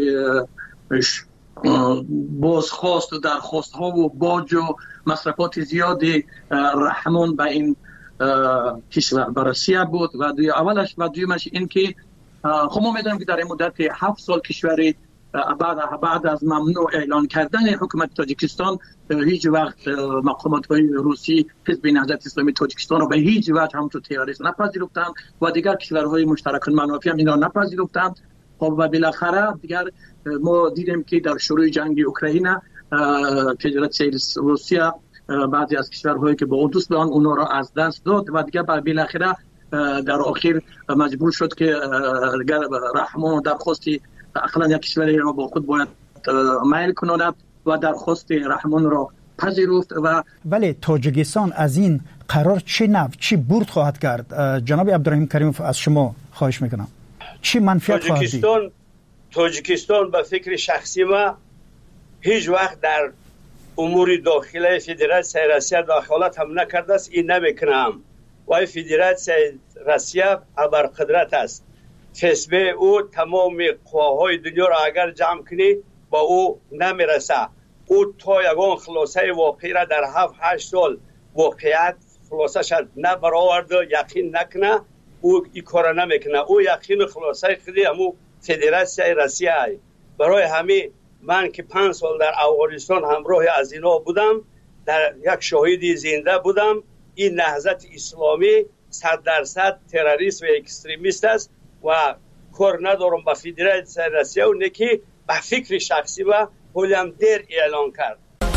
بازخواست و درخواست ها و باج و مصرفات زیادی رحمان به این کشور روسیه بود و دوی اولش و دویمش این که خب ما میدونیم که در این مدت هفت سال کشوری بعد بعد از ممنوع اعلان کردن حکومت تاجیکستان هیچ وقت مقامات های روسی حزب نهضت اسلامی تاجیکستان رو به هیچ وجه همچون تروریست نپذیرفتند و دیگر کشورهای مشترک المنافع هم اینا نپذیرفتند. خب و بالاخره دیگر ما دیدیم که در شروع جنگ اوکراین فدراسیای روسیه بعضی از کشورهایی که با او دوست دارن اونا را از دست داد و دیگر بالاخره در آخر مجبور شد که رحمان درخواستی اقلا یک کشوری را با خود باید میل کند و درخواست رحمان را پذیرفت. و ولی تاجیکستان از این قرار چه نفع چی برد خواهد کرد؟ جناب عبدالرحیم کریموف از شما خواهش میکنم چی منفعت خواهد دید؟ تاجیکستان تاجیکستان به فکر شخصی ما هیچ وقت در امور داخلی فدراسیای روسیه دخالت هم نکرده است. این نمیکنم. و فدراسیای روسیه ابرقدرت است. فسبه او تمام قواهای دنیا را اگر جمع کنی با او نمیرسه. او تا یگان خلاصه واقعی را در هفت هشت سال واقعیت خلاصه شد نه برآورده یقین نکنه. او این کار نمیکنه. او یقین خلاصه خودی همو فدراسیای روسیه ای. برای همین من که پنج سال در افغانستان همراه از اینا بودم، در یک شاهدی زنده بودم. این نهضت اسلامی صد درصد تروریست و اکستریمیست است و کار ندارم با فدراسیای روسیه و نکی به فکر شخصی و هم دیر اعلان کرد.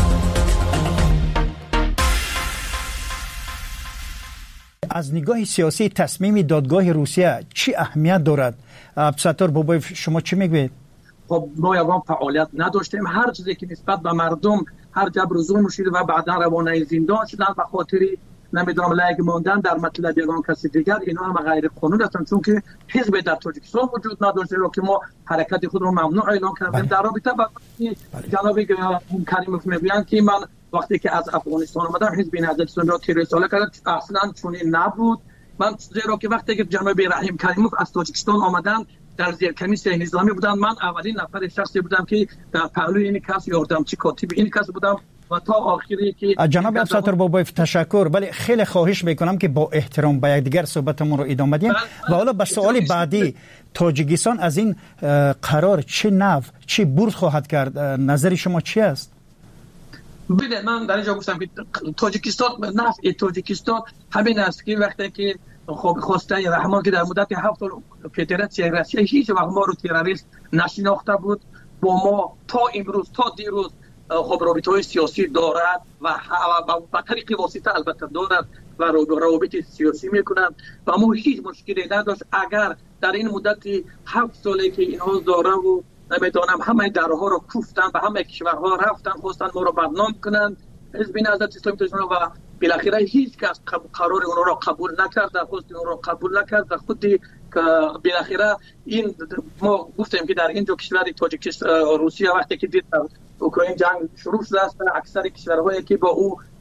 از نگاه سیاسی تصمیم دادگاه روسیه چی اهمیت دارد؟ عبدالستار بابایف شما چی میگوید؟ خب ما یگان فعالیت نداشتیم. هر چیزی که نسبت به مردم هر جبر و ظلم شده و بعدا روانه زندان شدن به خاطر نمیدونم لایق موندن در مطلب یگان کسی دیگر، اینا هم غیر قانونی هستند چون که حزب در تاجیکستان وجود نداشته رو که ما حرکت خود رو ممنوع اعلان کردیم. در رابطه با جناب کریموف میگویند که من وقتی که از افغانستان آمدم حزب نهضت اسلامی را تروریست اعلام کرد، اصلا چنین نبود. من زیرا که وقتی که جناب رحیم کریموف از تاجیکستان آمدن در زیر کمیسیون نظامی بودن، من اولین نفر شخصی بودم که در پهلوی این کس یاردمچی کاتب این کس بودم و تا آخری که جناب عبدالستار بابایف تشکر. ولی خیلی خواهش میکنم که با احترام با یکدیگر صحبتمون رو ادامه بدیم و حالا به سوال بعدی، تاجیکستان از این قرار چه نفع چه برد خواهد کرد؟ نظر شما چی است؟ بله من در اینجا گفتم که تاجیکستان نفع تاجیکستان همین است که وقتی که خب خواسته رحمان که در مدت هفت سال فدراسیای روسیه هیچ وقت ما رو تروریست نشناخته بود، با ما تا امروز تا دیروز خب رابطه‌های سیاسی دارد و با طریق واسطه البته دارد و روابط سیاسی میکنند و ما هیچ مشکلی نداشت. اگر در این مدت هفت سالی که اینها داره و نمیدونم همه درها رو کوفتن و همه کشورها رفتن خواستن ما رو بدنام کنند، حزب نهضت اسلامی تاجیکستان و بالاخره هیچ کس قرار اون را قبول نکرد، خواست اون را قبول نکرد و خودی که بالاخره این ما گفتیم که در اینجا کشور تاجیکستان روسیه وقتی که دید اوکراین جنگ شروع شده است، اکثر کشورهایی که با او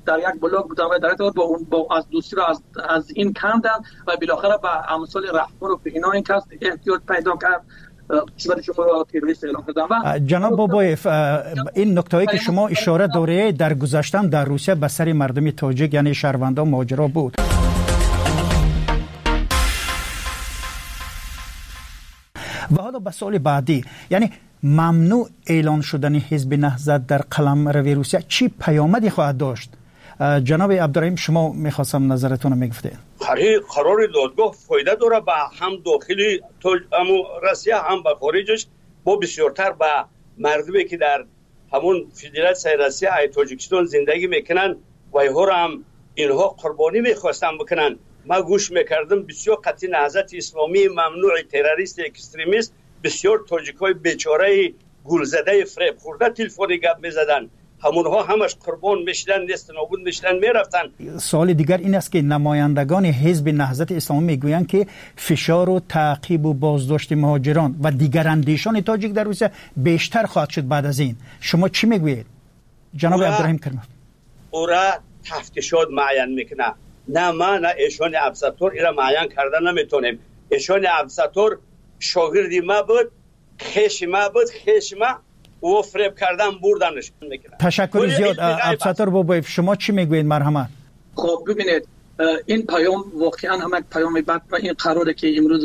در یک بلاک بودن و در با اون با از دوستی را از از این کندن و بالاخره با امثال رهبر و اینا این کس احتیاط پیدا کرد کشور شما را تروریست اعلام کردن. و جناب بابایف این نکته‌ای که شما اشاره دارید در گذشته در روسیه به سر مردم تاجیک یعنی شهروندان ماجرا بود. و حالا به سوال بعدی، یعنی ممنوع اعلان شدن حزب نهضت در قلمرو روسیه چی پیامدی خواهد داشت؟ جناب عبدالرحیم شما میخواستم نظرتون رو میگفتید. قرار دادگاه فایده داره به هم داخلی روسیه هم به خارجش، با بسیارتر به مردمی که در همون فدراسیون روسیه ای تاجیکستان زندگی میکنن و اینها رو هم اینها قربانی میخواستن بکنن. ما گوش میکردم بسیار قطعی نهضت اسلامی ممنوع تروریست اکستریمیست، بسیار تاجیکای بیچاره گولزده فریب خورده تلفنی گپ میزدن، همونها همش قربان میشدن، نیست نابود میشدن میرفتن. سوال دیگر این است که نمایندگان حزب نهضت اسلامی میگویند که فشار و تعقیب و بازداشت مهاجران و دیگر اندیشان تاجیک در روسیه بیشتر خواهد شد بعد از این. شما چی میگویید جناب عبدالرحیم کرمف؟ او را تفتیشات معین میکنه، نه ما نه ایشان عبدالستار ایرا معین کردن نمیتونیم. ایشان عبدالستار شاگردی ما بود، خیش ما بود، خیش ما و فریب کردن بردنش میکنه. تشکر زیاد عبدالستار بابایف. شما چی میگوید مرحمت؟ خب ببینید این پیام واقعا هم یک پیام بد و این قراره که امروز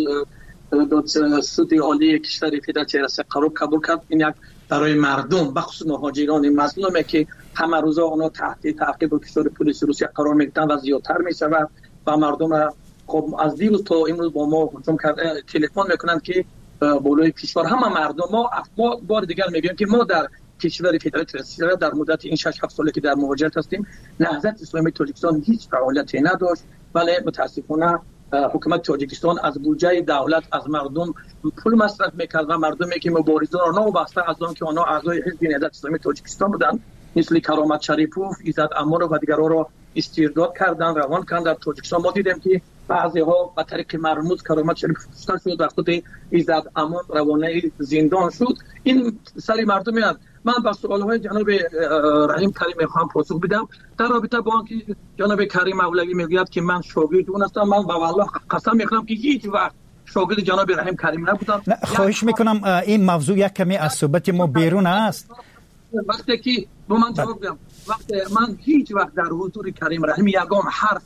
دادسرای عالی کشور فدراسیون روسیه قرار قبول کرد. این یک برای مردم بخصوص مهاجران مظلومه که همه روزا اونا تحت تعقیب و کشور پلیس روسیه قرار میگیرن و زیادتر میشود و مردم را خب از دیروز تا امروز با ما هجوم کرده تلفن میکنن که بالای کشور همه مردم ما ما بار دیگر میگیم که ما در کشور فدراسیون روسیه در مدت این شش هفت ساله که در مهاجرت هستیم نهضت اسلامی تاجیکستان هیچ فعالیتی نداشت، ولی متاسفانه حکومت تاجیکستان از بودجه دولت از مردم پول مصرف میکرد و مردمی که مبارزان را نوابسته از آن که آنها اعضای حزب نهضت اسلامی تاجیکستان بودند مثل کرامت شریپوف، ایزد امار و دیگرها را استرداد کردن، روان کردن. در تاجیکستان ما دیدیم که بعضی ها به طریق مرموز کرامت شریف کشته شد و خود ایزد امان روانه زندان شد. این سری مردم میاد. من با سوال های جناب رحیم کریم میخوام پاسخ بدم در رابطه با اینکه جناب کریم اولوی میگوید که من شاگرد اون هستم. من با والله قسم میخورم که هیچ وقت شاگرد جناب رحیم کریم نبودم. خواهش میکنم این موضوع یک کمی از صحبت ما بیرون است. وقتی که با من جواب بدم، وقتی من هیچ وقت در حضور کریم رحیم یگام حرف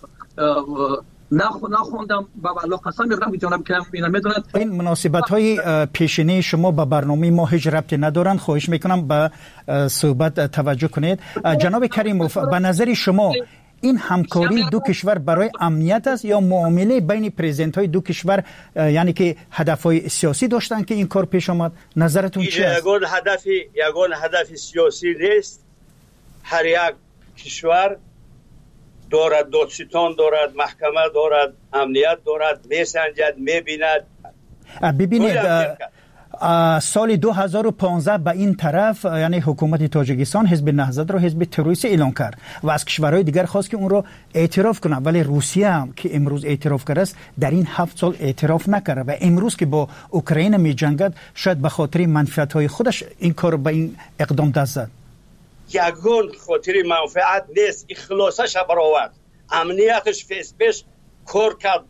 نخوندم با والله قسم میخورم که جناب کریم اینا میدونن. این مناسبت های پیشینی شما با برنامه ما هیچ ربطی ندارن. خواهش میکنم به صحبت توجه کنید. جناب کریموف به نظر شما این همکاری دو کشور برای امنیت است یا معامله بین پرزیدنت های دو کشور یعنی که هدف های سیاسی داشتن که این کار پیش آمد؟ نظرتون چی است؟ یگان هدفی یگان هدف سیاسی نیست. هر یک کشور دارد دادستان دارد، محکمه دارد، امنیت دارد، میسنجد، میبیند. ببینید سال دو هزار و پانزده به این طرف یعنی حکومت تاجیکستان حزب نهضت را حزب تروریستی اعلام کرد و از کشورهای دیگر خواست که اون را اعتراف کنند، ولی روسیه هم که امروز اعتراف کرده است در این هفت سال اعتراف نکرده و امروز که با اوکراین می جنگد شاید به خاطر منفعت های خودش این کار به این اقدام دست زد. یگان خاطر منفعت نیست، اخلاصش برآورد، امنیتش فیس پیش کار کرد.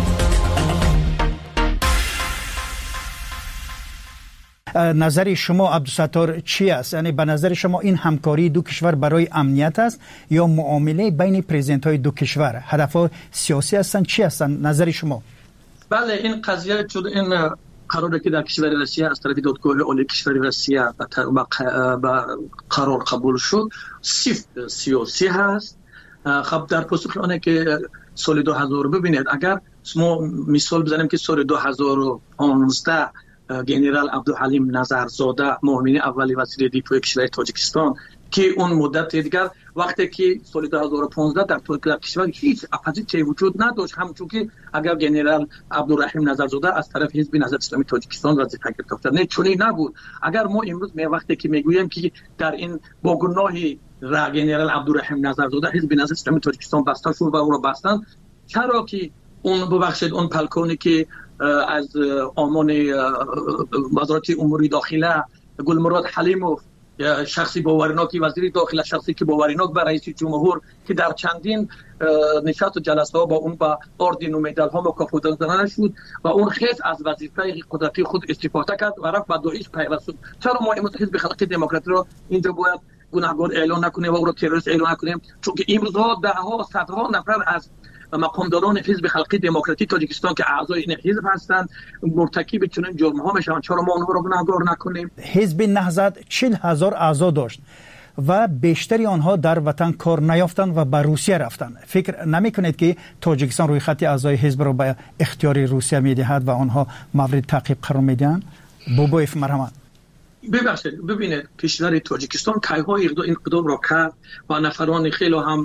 نظر شما عبدالستار چی است؟ یعنی به نظر شما این همکاری دو کشور برای امنیت است یا معامله بین پرزیدنت های دو کشور؟ هدفها سیاسی هستند چی هستند نظر شما؟ بله این قضیه شد این قراره که در کشور روسیه از طرف دادگاه عالی کشور روسیه با قرار قبول شد صرف سیاسی هست. خب در پاسخ آنه که سال دو هزار ببینید اگر ما مثال بزنیم که سال دو هزار و پانزده جنرال عبدالحلیم نظرزاده معاون اولی وزیر دفاع کشور تاجیکستان که اون مدت دیگر وقتی که سال دو هزار و پانزده در ترکیه کشور هیچ اپوزیسیون وجود نداشت، همچون که اگر جنرال عبدالرحیم نظرزاده از طرف حزب نهضت اسلامی تاجیکستان وظیفه گرفته نه چونی نبود. اگر ما امروز می وقتی که میگوییم که در این با گناه را جنرال عبدالرحیم نظرزاده حزب نهضت اسلامی تاجیکستان بسته شد و او را بستن، چرا که اون ببخشید اون پلکونی که از آمان وزارت امور داخله گلمراد حلیموف شخصی باورناکی وزیر داخله، شخصی که باورناک به رئیس جمهور که در چندین نشست و جلسه ها با اون با اردن و مدال ها مکافات دادن شد و اون خیز از وظیفه قدرتی خود استفاده کرد و رفت و داعش پیوست. چرا ما امروز حزب خلق دموکراتی رو اینجا باید گناهکار اعلان نکنیم و او رو تروریست اعلان نکنیم؟ چون که امروز ها ده ها صدها نفر از مقامداران حزب خلق دموکراتی تاجیکستان که اعضای این حزب هستند مرتکب چنین جرم ها میشن. چرا ما اونها رو گناهکار نکنیم؟ حزب نهضت چهل هزار اعضا داشت و بیشتری آنها در وطن کار نیافتند و به روسیه رفتند. فکر نمی کنید که تاجیکستان روی خط اعضای حزب را به اختیار روسیه میدهد و آنها مورد تعقیب قرار میدهند؟ بوبویف مرحمت. ببخشید، ببینید کشور تاجیکستان کیها این اقدام را کرد و نفران خیلی هم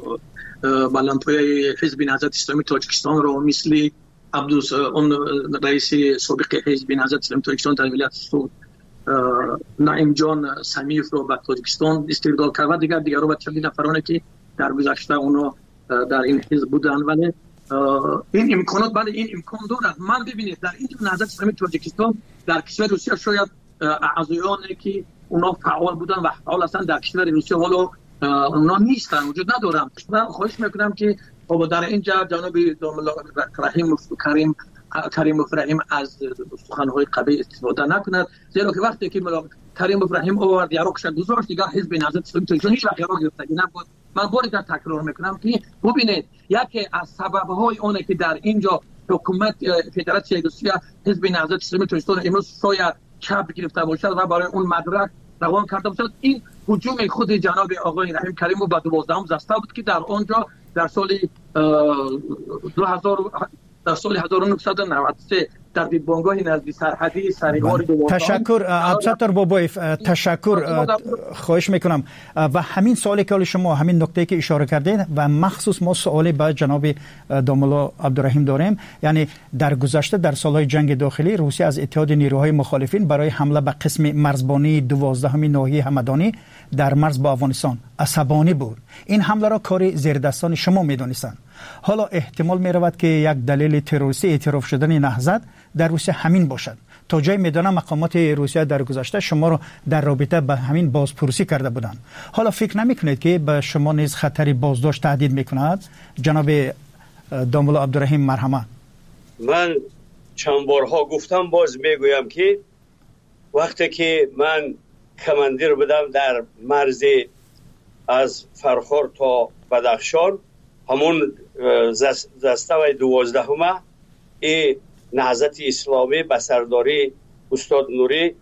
بلندپایه حزب نهضت اسلامی تاجیکستان رو مثل عبدوس اون رئیس سابق حزب نهضت اسلامی تاجیکستان در ولایت سود نعیم جان سمیف رو به تاجیکستان استرداد کرد و دیگر دیگر رو به چندین نفرانی که در گذشته اونا در این حزب بودن. ولی این امکانات بله این امکان دارد. من ببینید در این نهضت اسلامی تاجیکستان در کشور روسیه شاید اعضایانی که اونا فعال بودن و فعال هستند در کشور روسیه ولی اونا نیستن، وجود ندارن. من خواهش میکنم که در اینجا جناب رحیم کریم کریم ابراهیم از سخنهای قبیح استفاده نکند، زیرا که وقتی که کریم ابراهیم آورد یاروکش گذاشت دیگه حزب نهضت اسلامی تاجیکستان هیچ وقت یارو گرفتگی نبود. من باری در تکرار میکنم که ببینید یکی از سببهای اونه که در اینجا حکومت فدراسیون روسیه حزب نهضت اسلامی تاجیکستان امروز شاید چپ گرفته باشد و برای اون مدرک روان کرده باشد، این هجوم خود جناب آقای رحیم کریم و با دوازدهم زسته بود که در آنجا در سال دو هزار در سال هزار و نهصد و نود و سه در دیدبانگاه نزدی سرحدی سریوار دوازدهم. تشکر عبدالستار بابایف، تشکر خواهش میکنم. و همین سوالی که شما همین نکته که اشاره کردید و مخصوص ما سوالی به جناب داملا عبدالرحیم داریم، یعنی در گذشته در سالهای جنگ داخلی روسیه از اتحاد نیروهای مخالفین برای حمله به قسم مرزبانی دوازدهم ناحیه همدانی در مرز با افغانستان عصبانی بود. این حمله را کار زیردستان شما میدونستند. حالا احتمال می رود که یک دلیل تروریستی اعتراف شدن نهضت در روسیه همین باشد. تا جای میدانم مقامات روسیه در گذشته شما را در رابطه به همین بازپرسی کرده بودند. حالا فکر نمی کنید که به شما نیز خطری بازداشت تهدید می کند؟ جناب داملا عبدالرحیم مرحمت. من چند بارها گفتم باز میگویم که وقتی که من کماندیر بودم در مرز از فرخار تا بدخشان، همون زسته و دوازدهم ای نهضت اسلامی به سرداری استاد نوری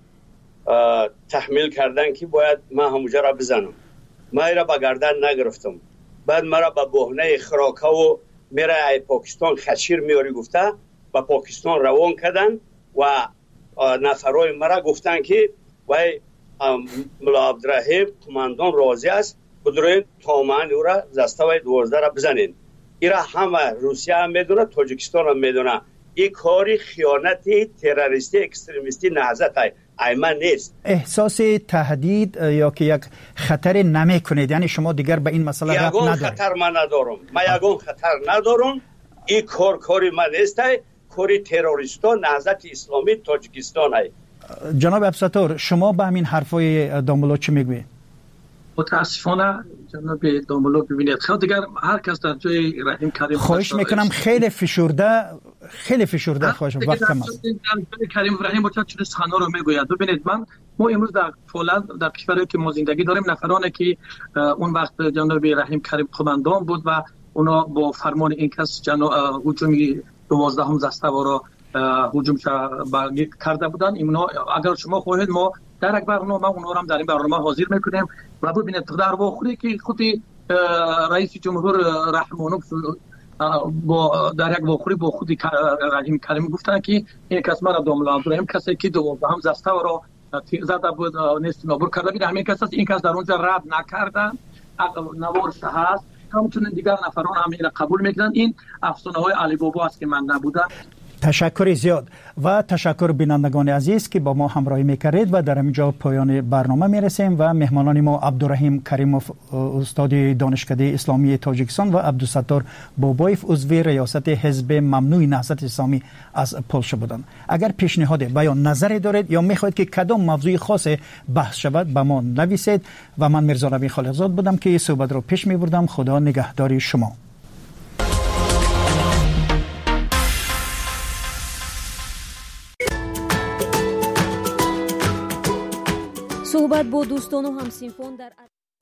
تحمیل کردن که باید من همونجا را بزنم. من را به گردن نگرفتم. بعد مرا به بهانه خراکه و میره ای پاکستان خشیر میاری گفته به پاکستان روان کردن و نفرای مرا گفتن که وای ملا عبدالرحیم قماندان راضی است بدروین تامن او را زسته و دوازده را بزنین. ایرا همه روسیه هم میدونه، تاجیکستان هم میدونه. این کاری خیانتی تروریستی اکستریمیستی نهضت های ایمن نیست. احساس تهدید یا که یک خطر نمی کنید؟ یعنی شما دیگر به این مسئله ربط ندارید؟ یگان خطر من ندارم. من یگان خطر ندارم. این کار کاری من نیست. کاری تروریستان نهضت اسلامی تاجیکستان های. جناب عبدالستار، شما به همین حرفای داملا چی میگوید؟ متاسفانه جناب داملا ببینید خیلی دیگر هر کس در جای رحیم کریم خواهش میکنم خیلی فشرده خیلی فشرده خواهش وقت کم است. کریم رحیم بچه چه سخنا رو میگوید. ببینید من ما امروز در فولاد در کشوری که ما زندگی داریم نفرانی که اون وقت جناب رحیم کریم قماندان بود و اونا با فرمان این کس جناب هجومی دوازدهم زسته‌ها را هجوم کرده بودن. اینا اگر شما خواهید ما در یک برنامه اونا هم در این برنامه حاضر میکنیم و ببینید در واقعی که خود رئیس جمهور رحمانوف با در یک واقعی با خود رحیم کریم گفتن که این کس مرا داملا عبدالرحیم کسی که دوازدهم زسته را زده بود نیست نابود کرده بود همین کس است. این کس در اونجا رد نکردن، نوارش هست. همچنین دیگر نفران هم این قبول میکنن. این افسانه های علی بابا است که من نبودم. تشکر زیاد و تشکر بینندگان عزیز که با ما همراهی میکردید و در اینجا پایان برنامه میرسیم و مهمانان ما عبدالرحیم کریموف استاد دانشکده اسلامی تاجیکستان و عبدالستار بابایف عضو ریاست حزب ممنوع نهضت اسلامی از پولشا بودند. اگر پیشنهاد و یا نظری دارید یا میخواهید که کدام موضوع خاص بحث شود به ما نویسید و من میرزا نبی خالقزاد بودم که صحبت رو پیش میبردم. خدا نگهدار شما. صحبت با دوستان و همسینفون در